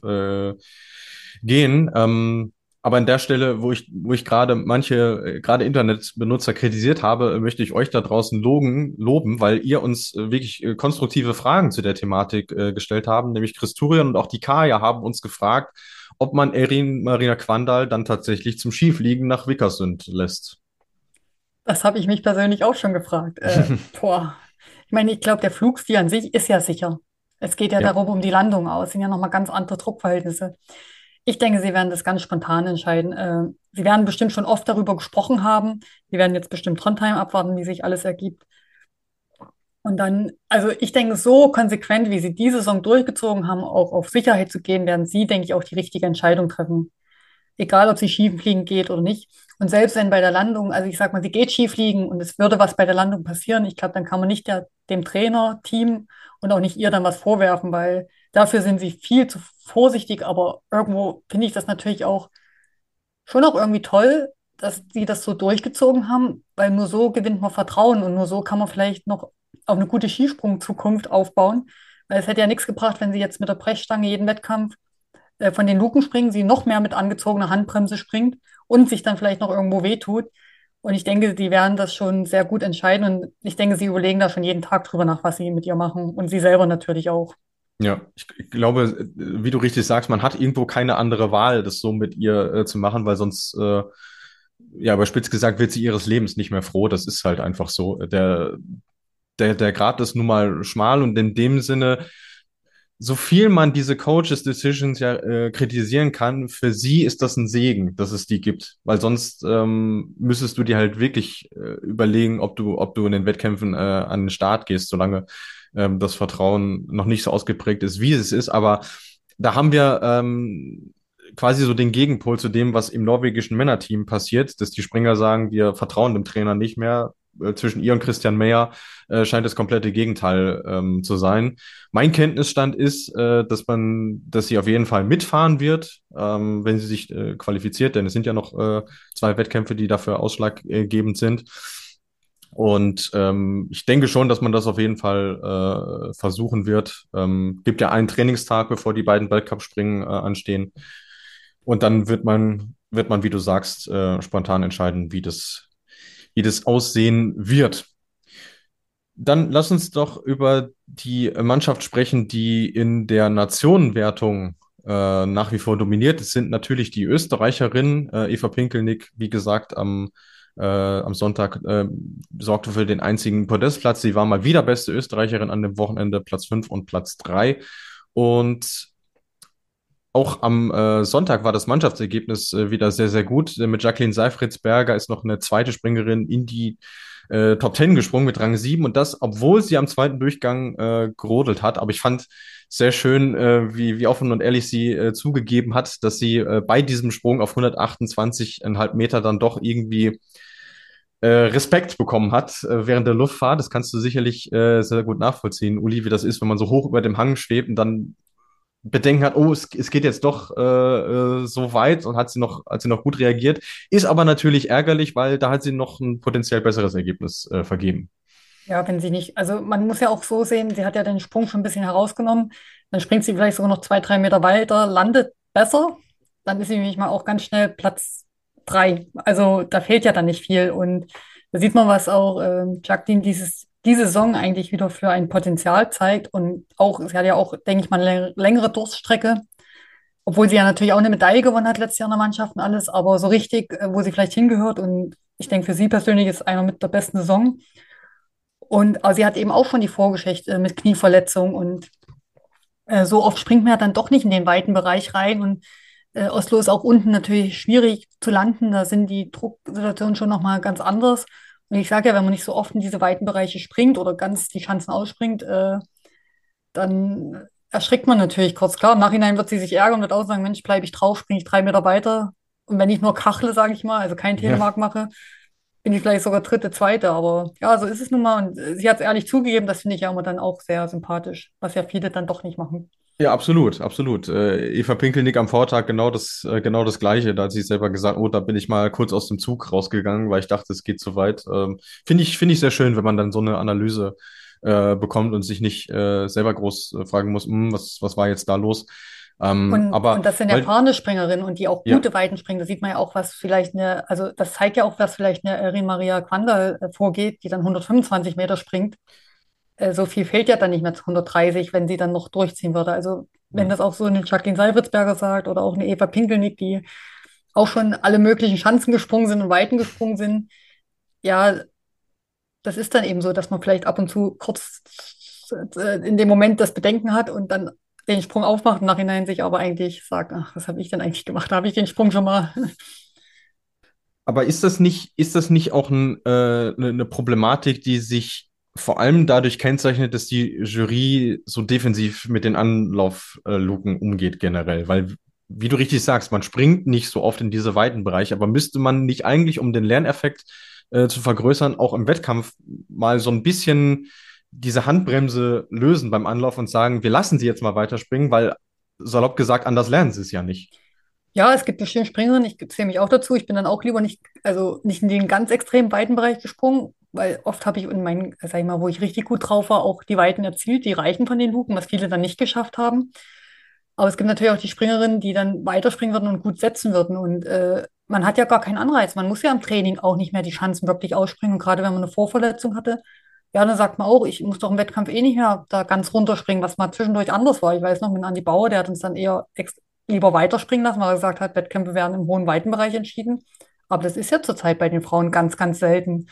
gehen. Aber an der Stelle, wo ich gerade gerade Internetbenutzer kritisiert habe, möchte ich euch da draußen loben, weil ihr uns wirklich konstruktive Fragen zu der Thematik gestellt haben. Nämlich Christurian und auch die Kaya haben uns gefragt, ob man Erin Marina Quandal dann tatsächlich zum Skifliegen nach Vikersund lässt. Das habe ich mich persönlich auch schon gefragt. Boah. Ich meine, ich glaube, der Flugstil an sich ist ja sicher. Es geht ja Ja. darum, um die Landung aus. Es sind ja nochmal ganz andere Druckverhältnisse. Ich denke, sie werden das ganz spontan entscheiden. Sie werden bestimmt schon oft darüber gesprochen haben. Sie werden jetzt bestimmt Trondheim abwarten, wie sich alles ergibt. Und dann, also ich denke, so konsequent, wie sie diese Saison durchgezogen haben, auch auf Sicherheit zu gehen, werden sie, denke ich, auch die richtige Entscheidung treffen. Egal, ob sie schiefliegen geht oder nicht. Und selbst wenn bei der Landung, also ich sag mal, sie geht schiefliegen und es würde was bei der Landung passieren, ich glaube, dann kann man nicht dem Trainer, Team und auch nicht ihr dann was vorwerfen, weil dafür sind sie viel zu vorsichtig. Aber irgendwo finde ich das natürlich auch schon auch irgendwie toll, dass sie das so durchgezogen haben, weil nur so gewinnt man Vertrauen und nur so kann man vielleicht noch auf eine gute Skisprung-Zukunft aufbauen. Weil es hätte ja nichts gebracht, wenn sie jetzt mit der Brechstange jeden Wettkampf von den Luken springen, sie noch mehr mit angezogener Handbremse springt und sich dann vielleicht noch irgendwo wehtut. Und ich denke, die werden das schon sehr gut entscheiden und ich denke, sie überlegen da schon jeden Tag drüber nach, was sie mit ihr machen und sie selber natürlich auch. Ja, ich glaube, wie du richtig sagst, man hat irgendwo keine andere Wahl, das so mit ihr zu machen, weil sonst, ja, überspitzt gesagt, wird sie ihres Lebens nicht mehr froh. Das ist halt einfach so. Der Grat ist nun mal schmal und in dem Sinne, so viel man diese Coaches Decisions ja kritisieren kann, für sie ist das ein Segen, dass es die gibt, weil sonst müsstest du dir halt wirklich überlegen, ob du in den Wettkämpfen an den Start gehst, solange das Vertrauen noch nicht so ausgeprägt ist, wie es ist. Aber da haben wir quasi so den Gegenpol zu dem, was im norwegischen Männerteam passiert, dass die Springer sagen, wir vertrauen dem Trainer nicht mehr. Zwischen ihr und Christian Meyer scheint das komplette Gegenteil zu sein. Mein Kenntnisstand ist, dass sie auf jeden Fall mitfahren wird, wenn sie sich qualifiziert, denn es sind ja noch zwei Wettkämpfe, die dafür ausschlaggebend sind. Und ich denke schon, dass man das auf jeden Fall versuchen wird. Gibt ja einen Trainingstag, bevor die beiden Weltcup-Springen anstehen. Und dann wird man, wie du sagst, spontan entscheiden, wie das aussehen wird. Dann lass uns doch über die Mannschaft sprechen, die in der Nationenwertung nach wie vor dominiert. Es sind natürlich die Österreicherinnen. Eva Pinkelnick, wie gesagt, am Sonntag sorgte für den einzigen Podestplatz. Sie war mal wieder beste Österreicherin an dem Wochenende, Platz 5 und Platz 3. Und auch am Sonntag war das Mannschaftsergebnis wieder sehr, sehr gut. Mit Jacqueline Seifritzberger ist noch eine zweite Springerin in die Top 10 gesprungen mit Rang 7 und das, obwohl sie am zweiten Durchgang gerodelt hat. Aber ich fand sehr schön, wie offen und ehrlich sie zugegeben hat, dass sie bei diesem Sprung auf 128,5 Meter dann doch irgendwie Respekt bekommen hat während der Luftfahrt. Das kannst du sicherlich sehr gut nachvollziehen, Uli, wie das ist, wenn man so hoch über dem Hang schwebt und dann Bedenken hat, oh, es geht jetzt doch so weit und hat sie noch gut reagiert. Ist aber natürlich ärgerlich, weil da hat sie noch ein potenziell besseres Ergebnis vergeben. Ja, wenn sie nicht, also man muss ja auch so sehen, sie hat ja den Sprung schon ein bisschen herausgenommen, dann springt sie vielleicht sogar noch 2, 3 Meter weiter, landet besser, dann ist sie nämlich mal auch ganz schnell Platz 3. Also da fehlt ja dann nicht viel und da sieht man, was auch Jacqueline diese Saison eigentlich wieder für ein Potenzial zeigt und auch, sie hat ja auch, denke ich mal, eine längere Durststrecke, obwohl sie ja natürlich auch eine Medaille gewonnen hat letztes Jahr in der Mannschaft und alles, aber so richtig, wo sie vielleicht hingehört und ich denke, für sie persönlich ist einer mit der besten Saison. Und aber sie hat eben auch schon die Vorgeschichte mit Knieverletzung und so oft springt man ja dann doch nicht in den weiten Bereich rein. Und Oslo ist auch unten natürlich schwierig zu landen. Da sind die Drucksituationen schon nochmal ganz anders. Und ich sage ja, wenn man nicht so oft in diese weiten Bereiche springt oder ganz die Schanzen ausspringt, dann erschrickt man natürlich kurz. Klar, im Nachhinein wird sie sich ärgern und wird auch sagen, Mensch, bleibe ich drauf, springe ich 3 Meter weiter. Und wenn ich nur kachle, sage ich mal, also kein Ja. Telemark mache, bin ich vielleicht sogar dritte, zweite, aber ja, so ist es nun mal. Und sie hat es ehrlich zugegeben, das finde ich ja immer dann auch sehr sympathisch, was ja viele dann doch nicht machen. Ja, absolut, absolut. Eva Pinkelnick am Vortag genau das Gleiche. Da hat sie selber gesagt, oh, da bin ich mal kurz aus dem Zug rausgegangen, weil ich dachte, es geht zu weit. Finde ich sehr schön, wenn man dann so eine Analyse bekommt und sich nicht selber groß fragen muss, was war jetzt da los? Und Aber das sind weil, erfahrene Springerinnen und die auch ja, gute Weiten springen. Da sieht man ja auch, was vielleicht also das zeigt ja auch, was vielleicht eine Erin Maria Quandl vorgeht, die dann 125 Meter springt. So viel fehlt ja dann nicht mehr zu 130, wenn sie dann noch durchziehen würde. Also wenn das auch so eine Jacqueline Seifritzberger sagt oder auch eine Eva Pinkelnick, die auch schon alle möglichen Schanzen gesprungen sind und Weiten gesprungen sind, ja, das ist dann eben so, dass man vielleicht ab und zu kurz in dem Moment das Bedenken hat und dann den Sprung aufmacht, im Nachhinein sich aber eigentlich sagt, ach, was habe ich denn eigentlich gemacht? Da habe ich den Sprung schon mal. aber ist das nicht auch eine Problematik, die sich vor allem dadurch kennzeichnet, dass die Jury so defensiv mit den Anlaufluken umgeht generell. Weil, wie du richtig sagst, man springt nicht so oft in diese weiten Bereiche, aber müsste man nicht eigentlich, um den Lerneffekt zu vergrößern, auch im Wettkampf mal so ein bisschen diese Handbremse lösen beim Anlauf und sagen, wir lassen sie jetzt mal weiterspringen, weil salopp gesagt, anders lernen sie es ja nicht. Ja, es gibt bestimmt Springerinnen, ich zähle mich auch dazu. Ich bin dann auch lieber nicht, also nicht in den ganz extrem weiten Bereich gesprungen, weil oft habe ich in meinen, sag ich mal, wo ich richtig gut drauf war, auch die Weiten erzielt, die Reichen von den Luken, was viele dann nicht geschafft haben. Aber es gibt natürlich auch die Springerinnen, die dann weiterspringen würden und gut setzen würden. Und man hat ja gar keinen Anreiz. Man muss ja im Training auch nicht mehr die Chancen wirklich ausspringen. Und gerade wenn man eine Vorverletzung hatte, ja, dann sagt man auch, ich muss doch im Wettkampf eh nicht mehr da ganz runterspringen, was mal zwischendurch anders war. Ich weiß noch, mit Andi Bauer, der hat uns dann eher lieber weiterspringen lassen, weil er gesagt hat, Wettkämpfe werden im hohen Weitenbereich entschieden. Aber das ist ja zurzeit bei den Frauen ganz, ganz selten.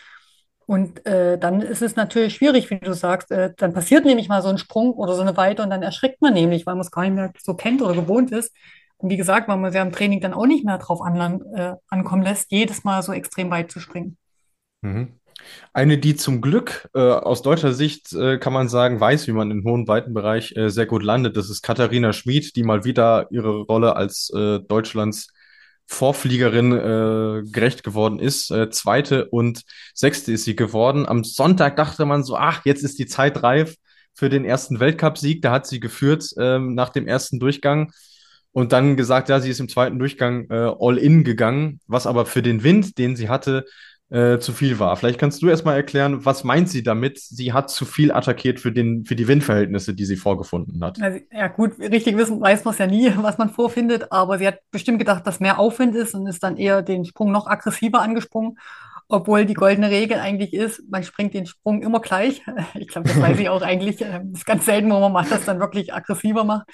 Und dann ist es natürlich schwierig, wie du sagst. Dann passiert nämlich mal so ein Sprung oder so eine Weite und dann erschrickt man nämlich, weil man es gar nicht mehr so kennt oder gewohnt ist. Und wie gesagt, weil man sich im Training dann auch nicht mehr drauf ankommen lässt, jedes Mal so extrem weit zu springen. Mhm. Eine, die zum Glück aus deutscher Sicht, kann man sagen, weiß, wie man im hohen Weitenbereich sehr gut landet. Das ist Katharina Schmid, die mal wieder ihre Rolle als Deutschlands Vorfliegerin gerecht geworden ist. Zweite und sechste ist sie geworden. Am Sonntag dachte man so, ach, jetzt ist die Zeit reif für den ersten Weltcupsieg. Da hat sie geführt nach dem ersten Durchgang. Und dann gesagt, ja, sie ist im zweiten Durchgang all in gegangen, was aber für den Wind, den sie hatte, zu viel war. Vielleicht kannst du erstmal erklären, was meint sie damit? Sie hat zu viel attackiert für die Windverhältnisse, die sie vorgefunden hat. Also, ja gut, richtig wissen weiß man es ja nie, was man vorfindet, aber sie hat bestimmt gedacht, dass mehr Aufwind ist und ist dann eher den Sprung noch aggressiver angesprungen, obwohl die goldene Regel eigentlich ist, man springt den Sprung immer gleich. Ich glaube, das weiß ich auch eigentlich. Ist ganz selten, wo man macht, das dann wirklich aggressiver macht.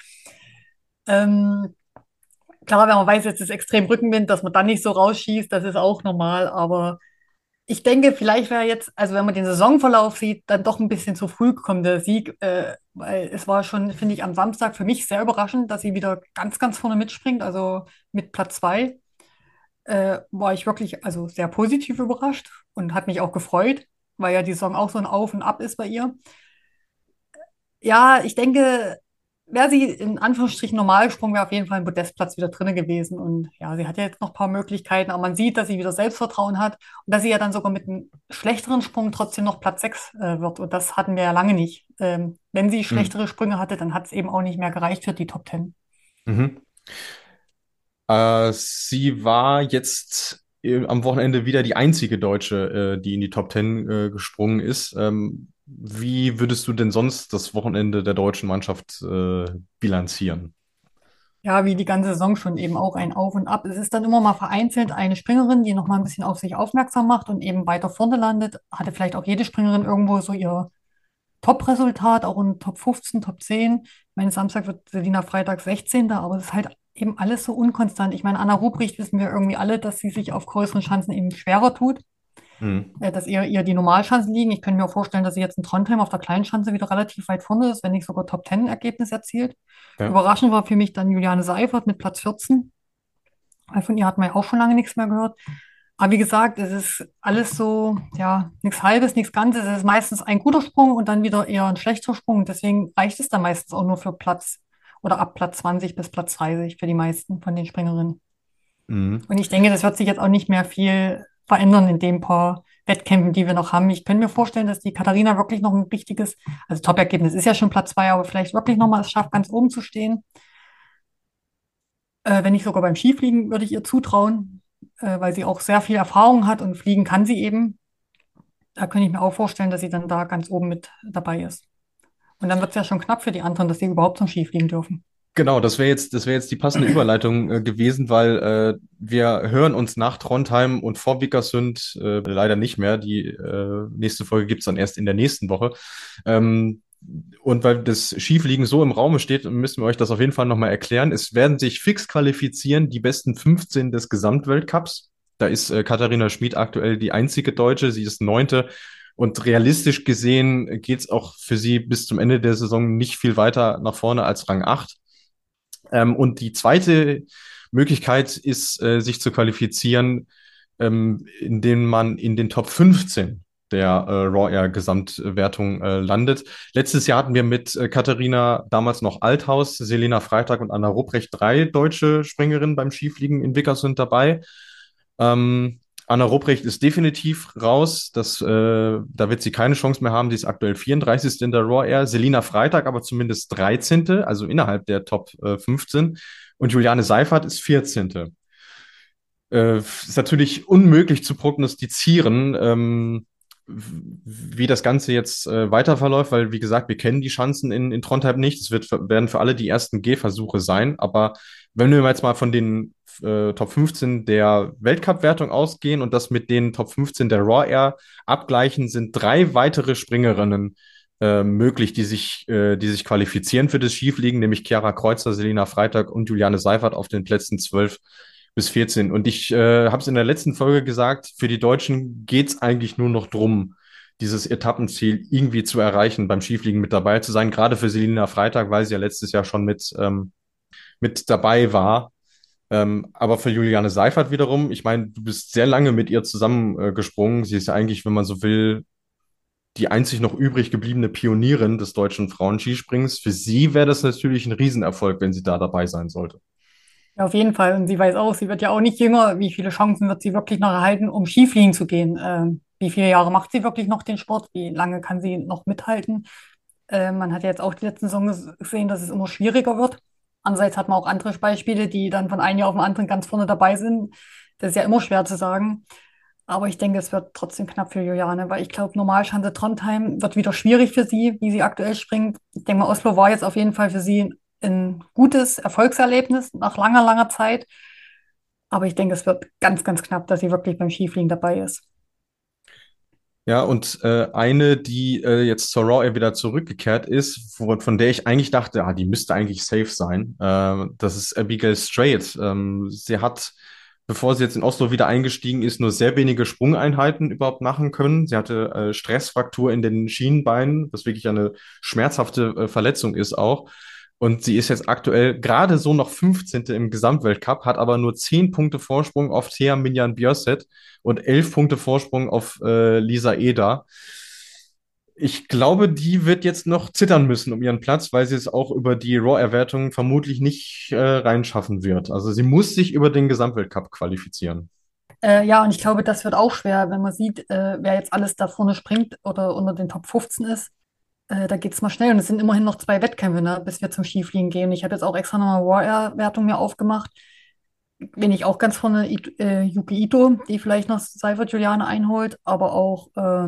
Ähm, Klar, wenn man weiß, jetzt ist extrem Rückenwind, dass man dann nicht so rausschießt, das ist auch normal, aber ich denke, vielleicht wäre jetzt, also wenn man den Saisonverlauf sieht, dann doch ein bisschen zu früh gekommen, der Sieg, weil es war schon, finde ich, am Samstag für mich sehr überraschend, dass sie wieder ganz, ganz vorne mitspringt, also mit Platz 2 war ich wirklich also sehr positiv überrascht und hat mich auch gefreut, weil ja die Saison auch so ein Auf und Ab ist bei ihr. Ja, ich denke, wäre sie in Anführungsstrichen normal gesprungen, wäre auf jeden Fall ein Podestplatz wieder drinne gewesen. Und ja, sie hat ja jetzt noch ein paar Möglichkeiten, aber man sieht, dass sie wieder Selbstvertrauen hat und dass sie ja dann sogar mit einem schlechteren Sprung trotzdem noch Platz 6 wird. Und das hatten wir ja lange nicht. Wenn sie Mhm. schlechtere Sprünge hatte, dann hat es eben auch nicht mehr gereicht für die Top 10. Mhm. Sie war jetzt am Wochenende wieder die einzige Deutsche, die in die Top 10 gesprungen ist. Wie würdest du denn sonst das Wochenende der deutschen Mannschaft bilanzieren? Ja, wie die ganze Saison schon eben auch ein Auf und Ab. Es ist dann immer mal vereinzelt eine Springerin, die noch mal ein bisschen auf sich aufmerksam macht und eben weiter vorne landet. Hatte vielleicht auch jede Springerin irgendwo so ihr Top-Resultat, auch in Top 15, Top 10. Ich meine, Samstag wird Selina Freitag 16. Aber es ist halt eben alles so unkonstant. Ich meine, Anna Ruprecht wissen wir irgendwie alle, dass sie sich auf größeren Chancen eben schwerer tut, Mhm. dass ihr die Normalchancen liegen. Ich könnte mir auch vorstellen, dass sie jetzt in Trondheim auf der kleinen Schanze wieder relativ weit vorne ist, wenn nicht sogar Top 10 Ergebnis erzielt. Ja. Überraschend war für mich dann Juliane Seifert mit Platz 14. Weil von ihr hat man ja auch schon lange nichts mehr gehört. Aber wie gesagt, es ist alles so, ja, nichts Halbes, nichts Ganzes. Es ist meistens ein guter Sprung und dann wieder eher ein schlechter Sprung. Deswegen reicht es dann meistens auch nur für Platz oder ab Platz 20 bis Platz 30 für die meisten von den Springerinnen. Mhm. Und ich denke, das wird sich jetzt auch nicht mehr viel verändern in den paar Wettkämpfen, die wir noch haben. Ich könnte mir vorstellen, dass die Katharina wirklich noch ein richtiges, also Top-Ergebnis ist ja schon Platz 2, aber vielleicht wirklich nochmal es schafft, ganz oben zu stehen. Wenn nicht sogar beim Skifliegen würde ich ihr zutrauen, weil sie auch sehr viel Erfahrung hat und fliegen kann sie eben. Da könnte ich mir auch vorstellen, dass sie dann da ganz oben mit dabei ist. Und dann wird es ja schon knapp für die anderen, dass sie überhaupt zum Skifliegen dürfen. Genau, das wäre jetzt die passende Überleitung gewesen, weil wir hören uns nach Trondheim und vor Vikersund leider nicht mehr. Die nächste Folge gibt's dann erst in der nächsten Woche. Ähm, und weil das Skifliegen so im Raume steht, müssen wir euch das auf jeden Fall nochmal erklären. Es werden sich fix qualifizieren die besten 15 des Gesamtweltcups. Da ist Katharina Schmid aktuell die einzige Deutsche. Sie ist Neunte. Und realistisch gesehen geht's auch für sie bis zum Ende der Saison nicht viel weiter nach vorne als Rang 8. Und die zweite Möglichkeit ist, sich zu qualifizieren, indem man in den Top 15 der Raw Air Gesamtwertung landet. Letztes Jahr hatten wir mit Katharina, damals noch Althaus, Selena Freitag und Anna Rupprecht 3 deutsche Springerinnen beim Skifliegen in Vikersund dabei. Anna Rupprecht ist definitiv raus. Da wird sie keine Chance mehr haben. Die ist aktuell 34. in der Raw Air. Selina Freitag aber zumindest 13., also innerhalb der Top 15. Und Juliane Seifert ist 14. Ist natürlich unmöglich zu prognostizieren, wie das Ganze jetzt weiter verläuft, weil, wie gesagt, wir kennen die Chancen in Trondheim nicht. Werden für alle die ersten Gehversuche sein. Aber wenn wir jetzt mal von den Top 15 der Weltcup-Wertung ausgehen und das mit den Top 15 der Raw Air abgleichen, sind 3 weitere Springerinnen möglich, die sich qualifizieren für das Skifliegen, nämlich Chiara Kreuzer, Selina Freitag und Juliane Seifert auf den Plätzen 12 bis 14. Und ich habe es in der letzten Folge gesagt, für die Deutschen geht's eigentlich nur noch drum, dieses Etappenziel irgendwie zu erreichen, beim Skifliegen mit dabei zu sein. Gerade für Selina Freitag, weil sie ja letztes Jahr schon mit dabei war. Aber für Juliane Seifert wiederum, ich meine, du bist sehr lange mit ihr zusammengesprungen. Sie ist ja eigentlich, wenn man so will, die einzig noch übrig gebliebene Pionierin des deutschen Frauenskisprings. Für sie wäre das natürlich ein Riesenerfolg, wenn sie da dabei sein sollte. Ja, auf jeden Fall. Und sie weiß auch, sie wird ja auch nicht jünger. Wie viele Chancen wird sie wirklich noch erhalten, um Skifliegen zu gehen? Wie viele Jahre macht sie wirklich noch den Sport? Wie lange kann sie noch mithalten? Man hat ja jetzt auch die letzten Saison gesehen, dass es immer schwieriger wird. Andererseits hat man auch andere Beispiele, die dann von einem Jahr auf den anderen ganz vorne dabei sind. Das ist ja immer schwer zu sagen. Aber ich denke, es wird trotzdem knapp für Juliane, weil ich glaube, Normalschanze Trondheim wird wieder schwierig für sie, wie sie aktuell springt. Ich denke mal, Oslo war jetzt auf jeden Fall für sie ein gutes Erfolgserlebnis nach langer, langer Zeit. Aber ich denke, es wird ganz, ganz knapp, dass sie wirklich beim Skifliegen dabei ist. Ja, und eine, die jetzt zur Raw Air wieder zurückgekehrt ist, von der ich eigentlich dachte, die müsste eigentlich safe sein, das ist Abigail Strait. Sie hat, bevor sie jetzt in Oslo wieder eingestiegen ist, nur sehr wenige Sprungeinheiten überhaupt machen können. Sie hatte Stressfraktur in den Schienbeinen, was wirklich eine schmerzhafte Verletzung ist auch. Und sie ist jetzt aktuell gerade so noch 15. im Gesamtweltcup, hat aber nur 10 Punkte Vorsprung auf Thea Minian Bjørset und 11 Punkte Vorsprung auf Lisa Eder. Ich glaube, die wird jetzt noch zittern müssen um ihren Platz, weil sie es auch über die Raw-Erwertung vermutlich nicht reinschaffen wird. Also sie muss sich über den Gesamtweltcup qualifizieren. Ja, und ich glaube, das wird auch schwer, wenn man sieht, wer jetzt alles da vorne springt oder unter den Top 15 ist. Da geht es mal schnell und es sind immerhin noch 2 Wettkämpfe, ne, bis wir zum Skifliegen gehen. Ich habe jetzt auch extra nochmal Raw-Air-Wertung mir aufgemacht. Wen ich auch ganz vorne, Yuki Ito, die vielleicht noch Seifert Juliane einholt, aber auch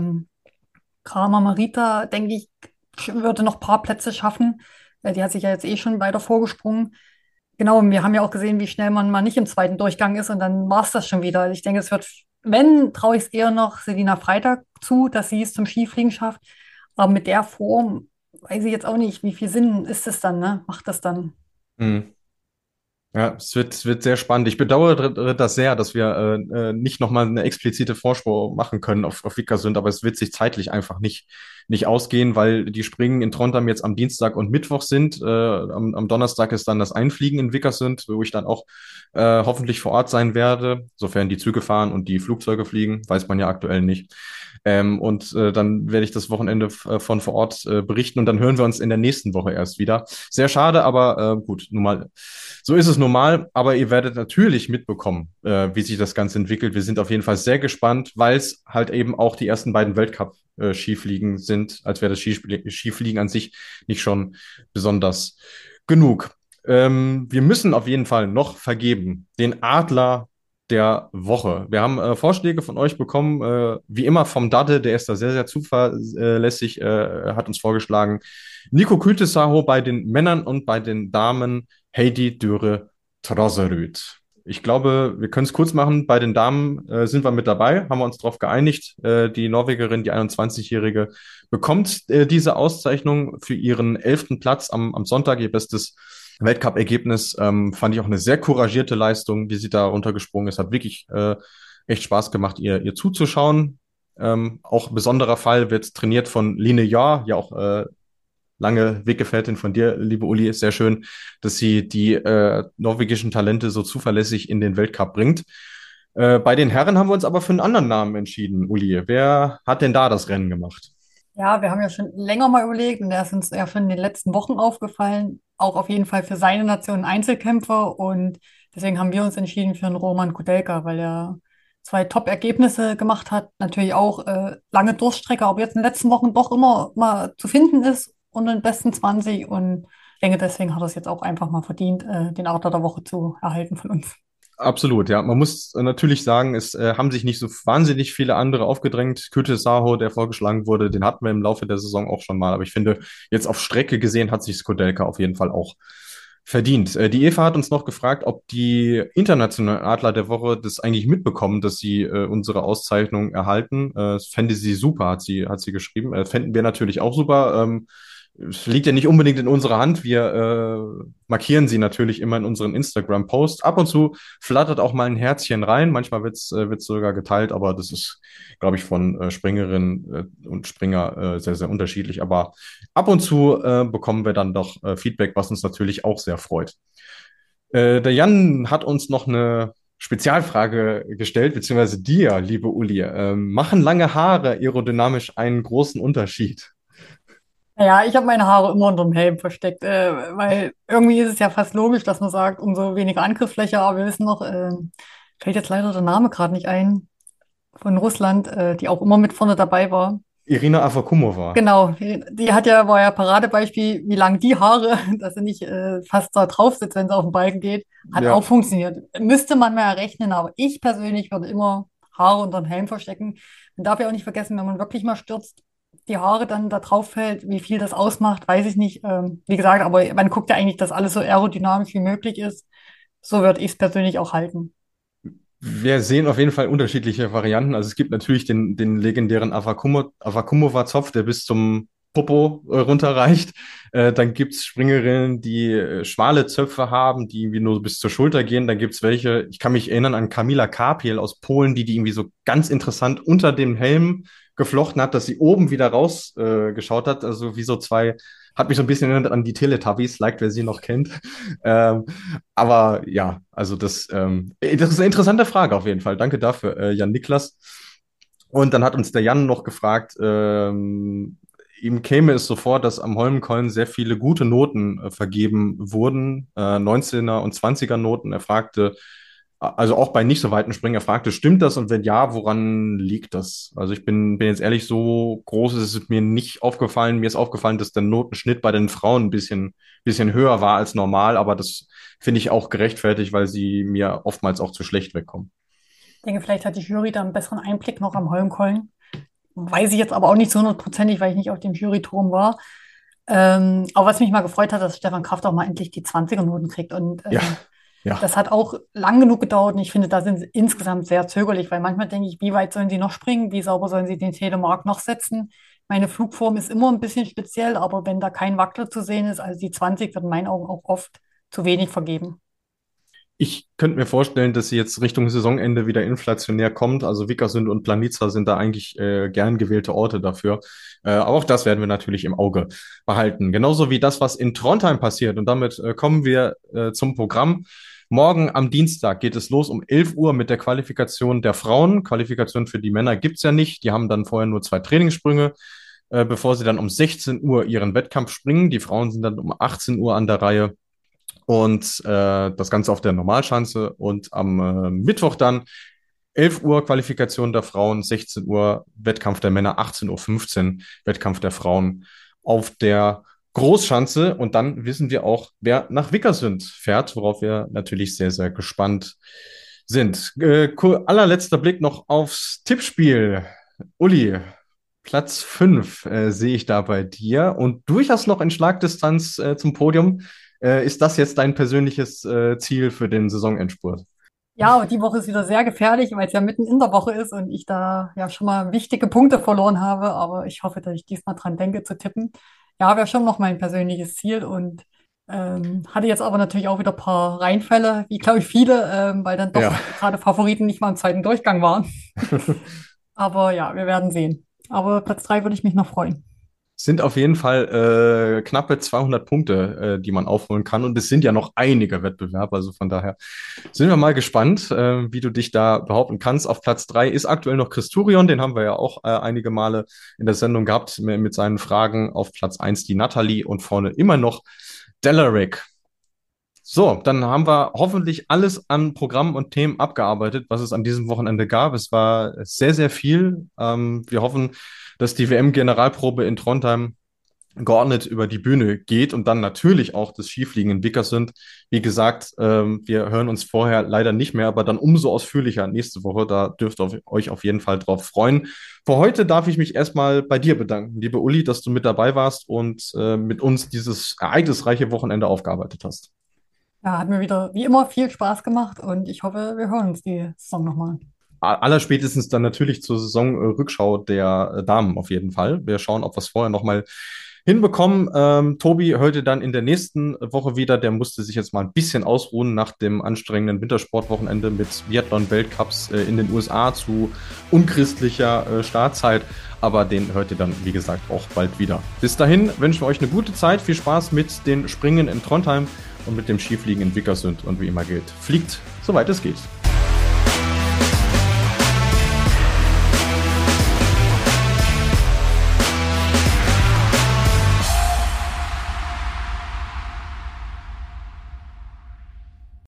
Kramer Marita, denke ich, würde noch ein paar Plätze schaffen. Die hat sich ja jetzt eh schon weiter vorgesprungen. Genau, und wir haben ja auch gesehen, wie schnell man mal nicht im zweiten Durchgang ist und dann war es das schon wieder. Also ich denke, es wird, wenn, traue ich es eher noch Selina Freitag zu, dass sie es zum Skifliegen schafft. Aber mit der Form weiß ich jetzt auch nicht, wie viel Sinn ist es dann, ne? Macht das dann? Hm. Ja, es wird sehr spannend. Ich bedauere das sehr, dass wir nicht nochmal eine explizite Vorschau machen können auf Vikersund, aber es wird sich zeitlich einfach nicht ausgehen, weil die Springen in Trondheim jetzt am Dienstag und Mittwoch sind. Am Donnerstag ist dann das Einfliegen in Vikersund, wo ich dann auch hoffentlich vor Ort sein werde, sofern die Züge fahren und die Flugzeuge fliegen, weiß man ja aktuell nicht. Und dann werde ich das Wochenende von vor Ort berichten und dann hören wir uns in der nächsten Woche erst wieder. Sehr schade, aber gut, nun mal, so ist es normal. Aber ihr werdet natürlich mitbekommen, wie sich das Ganze entwickelt. Wir sind auf jeden Fall sehr gespannt, weil es halt eben auch die ersten beiden Weltcup-Skifliegen sind, als wäre das Skifliegen an sich nicht schon besonders genug. Wir müssen auf jeden Fall noch vergeben den Adler der Woche. Wir haben Vorschläge von euch bekommen, wie immer vom Dade, der ist da sehr, sehr zuverlässig, hat uns vorgeschlagen, Nico Kütüsaho bei den Männern und bei den Damen Heidi Dürre Trosserud. Ich glaube, wir können es kurz machen. Bei den Damen sind wir mit dabei, haben wir uns darauf geeinigt. Die Norwegerin, die 21-Jährige, bekommt diese Auszeichnung für ihren 11. Platz am Sonntag, ihr bestes Weltcup-Ergebnis. Fand ich auch eine sehr couragierte Leistung, wie sie da runtergesprungen ist. Hat wirklich echt Spaß gemacht, ihr zuzuschauen. Auch besonderer Fall wird trainiert von Line Jahr, ja auch lange Weggefährtin von dir, liebe Uli. Ist sehr schön, dass sie die norwegischen Talente so zuverlässig in den Weltcup bringt. Bei den Herren haben wir uns aber für einen anderen Namen entschieden, Uli. Wer hat denn da das Rennen gemacht? Ja, wir haben ja schon länger mal überlegt und der ist uns ja schon in den letzten Wochen aufgefallen. Auch auf jeden Fall für seine Nation ein Einzelkämpfer und deswegen haben wir uns entschieden für einen Roman Kudelka, weil er zwei Top-Ergebnisse gemacht hat. Natürlich auch lange Durststrecke, aber jetzt in den letzten Wochen doch immer mal zu finden ist unter den besten 20 und ich denke, deswegen hat er es jetzt auch einfach mal verdient, den Adler der Woche zu erhalten von uns. Absolut, ja. Man muss natürlich sagen, es haben sich nicht so wahnsinnig viele andere aufgedrängt. Küte Saho, der vorgeschlagen wurde, den hatten wir im Laufe der Saison auch schon mal. Aber ich finde, jetzt auf Strecke gesehen hat sich Skodelka auf jeden Fall auch verdient. Die Eva hat uns noch gefragt, ob die internationalen Adler der Woche das eigentlich mitbekommen, dass sie unsere Auszeichnung erhalten. Das fände sie super, hat sie geschrieben. Fänden wir natürlich auch super. Es liegt ja nicht unbedingt in unserer Hand. Wir markieren sie natürlich immer in unseren Instagram-Posts. Ab und zu flattert auch mal ein Herzchen rein. Manchmal wird's sogar geteilt, aber das ist, glaube ich, von Springerinnen und Springer sehr, sehr unterschiedlich. Aber ab und zu bekommen wir dann doch Feedback, was uns natürlich auch sehr freut. Der Jan hat uns noch eine Spezialfrage gestellt, beziehungsweise dir, liebe Uli. Machen lange Haare aerodynamisch einen großen Unterschied? Ja, ich habe meine Haare immer unter dem Helm versteckt, weil irgendwie ist es ja fast logisch, dass man sagt, umso weniger Angriffsfläche, aber wir wissen noch, fällt jetzt leider der Name gerade nicht ein, von Russland, die auch immer mit vorne dabei war. Irina Afakumova. Genau, die war ja Paradebeispiel, wie lang die Haare, dass sie nicht fast da drauf sitzt, wenn sie auf den Balken geht, hat auch Ja, funktioniert. Müsste man mal errechnen, aber ich persönlich würde immer Haare unter den Helm verstecken. Man darf ja auch nicht vergessen, wenn man wirklich mal stürzt, die Haare dann da drauf fällt, wie viel das ausmacht, weiß ich nicht. Wie gesagt, aber man guckt ja eigentlich, dass alles so aerodynamisch wie möglich ist. So würde ich es persönlich auch halten. wir sehen auf jeden Fall unterschiedliche Varianten. Also es gibt natürlich den legendären Avakumova-Zopf, der bis zum Popo runterreicht. Dann gibt's Springerinnen, die schmale Zöpfe haben, die irgendwie nur bis zur Schulter gehen. Dann gibt's welche, ich kann mich erinnern an Kamila Karpiel aus Polen, die irgendwie so ganz interessant unter dem Helm geflochten hat, dass sie oben wieder raus geschaut hat. Also wie so zwei, hat mich so ein bisschen erinnert an die Teletubbies, like wer sie noch kennt. Ähm, aber ja, also das ist eine interessante Frage auf jeden Fall. Danke dafür, Jan Niklas. Und dann hat uns der Jan noch gefragt, ihm käme es so vor, dass am Holmenkollen sehr viele gute Noten vergeben wurden, 19er und 20er Noten. Er fragte, also auch bei nicht so weiten Springen, er fragte, stimmt das? Und wenn ja, woran liegt das? Also ich bin jetzt ehrlich, so groß ist es mir nicht aufgefallen. Mir ist aufgefallen, dass der Notenschnitt bei den Frauen ein bisschen höher war als normal, aber das finde ich auch gerechtfertigt, weil sie mir oftmals auch zu schlecht wegkommen. Ich denke, vielleicht hat die Jury da einen besseren Einblick noch am Holmenkollen. Weiß ich jetzt aber auch nicht so hundertprozentig, weil ich nicht auf dem Juryturm war. Aber was mich mal gefreut hat, dass Stefan Kraft auch mal endlich die 20er-Noten kriegt. Und Ja, ja. das hat auch lang genug gedauert. Und ich finde, da sind sie insgesamt sehr zögerlich, weil manchmal denke ich, wie weit sollen sie noch springen? Wie sauber sollen sie den Telemark noch setzen? Meine Flugform ist immer ein bisschen speziell, aber wenn da kein Wackler zu sehen ist, also die 20 wird in meinen Augen auch oft zu wenig vergeben. Ich könnte mir vorstellen, dass sie jetzt Richtung Saisonende wieder inflationär kommt. Also Vikersund und Planica sind da eigentlich gern gewählte Orte dafür. Aber auch das werden wir natürlich im Auge behalten. Genauso wie das, was in Trondheim passiert. Und damit kommen wir zum Programm. Morgen am Dienstag geht es los um 11 Uhr mit der Qualifikation der Frauen. Qualifikation für die Männer gibt's ja nicht. Die haben dann vorher nur 2 Trainingssprünge, bevor sie dann um 16 Uhr ihren Wettkampf springen. Die Frauen sind dann um 18 Uhr an der Reihe. Und das Ganze auf der Normalschanze. Und am Mittwoch dann 11 Uhr Qualifikation der Frauen, 16 Uhr Wettkampf der Männer, 18:15 Uhr Wettkampf der Frauen auf der Großschanze. Und dann wissen wir auch, wer nach Vikersund fährt, worauf wir natürlich sehr, sehr gespannt sind. Allerletzter Blick noch aufs Tippspiel. Uli, Platz 5 sehe ich da bei dir und durchaus noch in Schlagdistanz zum Podium. Ist das jetzt dein persönliches Ziel für den Saisonendspurt? Ja, aber die Woche ist wieder sehr gefährlich, weil es ja mitten in der Woche ist und ich da ja schon mal wichtige Punkte verloren habe. Aber ich hoffe, dass ich diesmal dran denke zu tippen. Ja, wäre schon noch mein persönliches Ziel und hatte jetzt aber natürlich auch wieder ein paar Reinfälle, wie glaube ich viele, weil dann doch Ja, gerade Favoriten nicht mal im zweiten Durchgang waren. Aber ja, wir werden sehen. Aber Platz 3 würde ich mich noch freuen. sind auf jeden Fall knappe 200 Punkte, die man aufholen kann. Und es sind ja noch einige Wettbewerbe. Also von daher sind wir mal gespannt, wie du dich da behaupten kannst. Auf Platz 3 ist aktuell noch Christurion. Den haben wir ja auch einige Male in der Sendung gehabt mit seinen Fragen. Auf Platz 1 die Natalie und vorne immer noch Delaric. So, dann haben wir hoffentlich alles an Programmen und Themen abgearbeitet, was es an diesem Wochenende gab. Es war sehr, sehr viel. Wir hoffen, dass die WM-Generalprobe in Trondheim geordnet über die Bühne geht und dann natürlich auch das Skifliegen in Vikersund. Wie gesagt, wir hören uns vorher leider nicht mehr, aber dann umso ausführlicher nächste Woche. Da dürft ihr euch auf jeden Fall drauf freuen. Für heute darf ich mich erstmal bei dir bedanken, liebe Uli, dass du mit dabei warst und mit uns dieses ereignisreiche Wochenende aufgearbeitet hast. Ja, hat mir wieder wie immer viel Spaß gemacht und ich hoffe, wir hören uns die Saison nochmal. Allerspätestens dann natürlich zur Saisonrückschau der Damen auf jeden Fall. Wir schauen, ob wir es vorher nochmal hinbekommen. Tobi heute dann in der nächsten Woche wieder. Der musste sich jetzt mal ein bisschen ausruhen nach dem anstrengenden Wintersportwochenende mit Biathlon-Weltcups in den USA zu unchristlicher Startzeit. Aber den hört ihr dann, wie gesagt, auch bald wieder. Bis dahin wünschen wir euch eine gute Zeit. Viel Spaß mit den Springen in Trondheim und mit dem Skifliegen in Vikersund. Und wie immer gilt, fliegt, soweit es geht.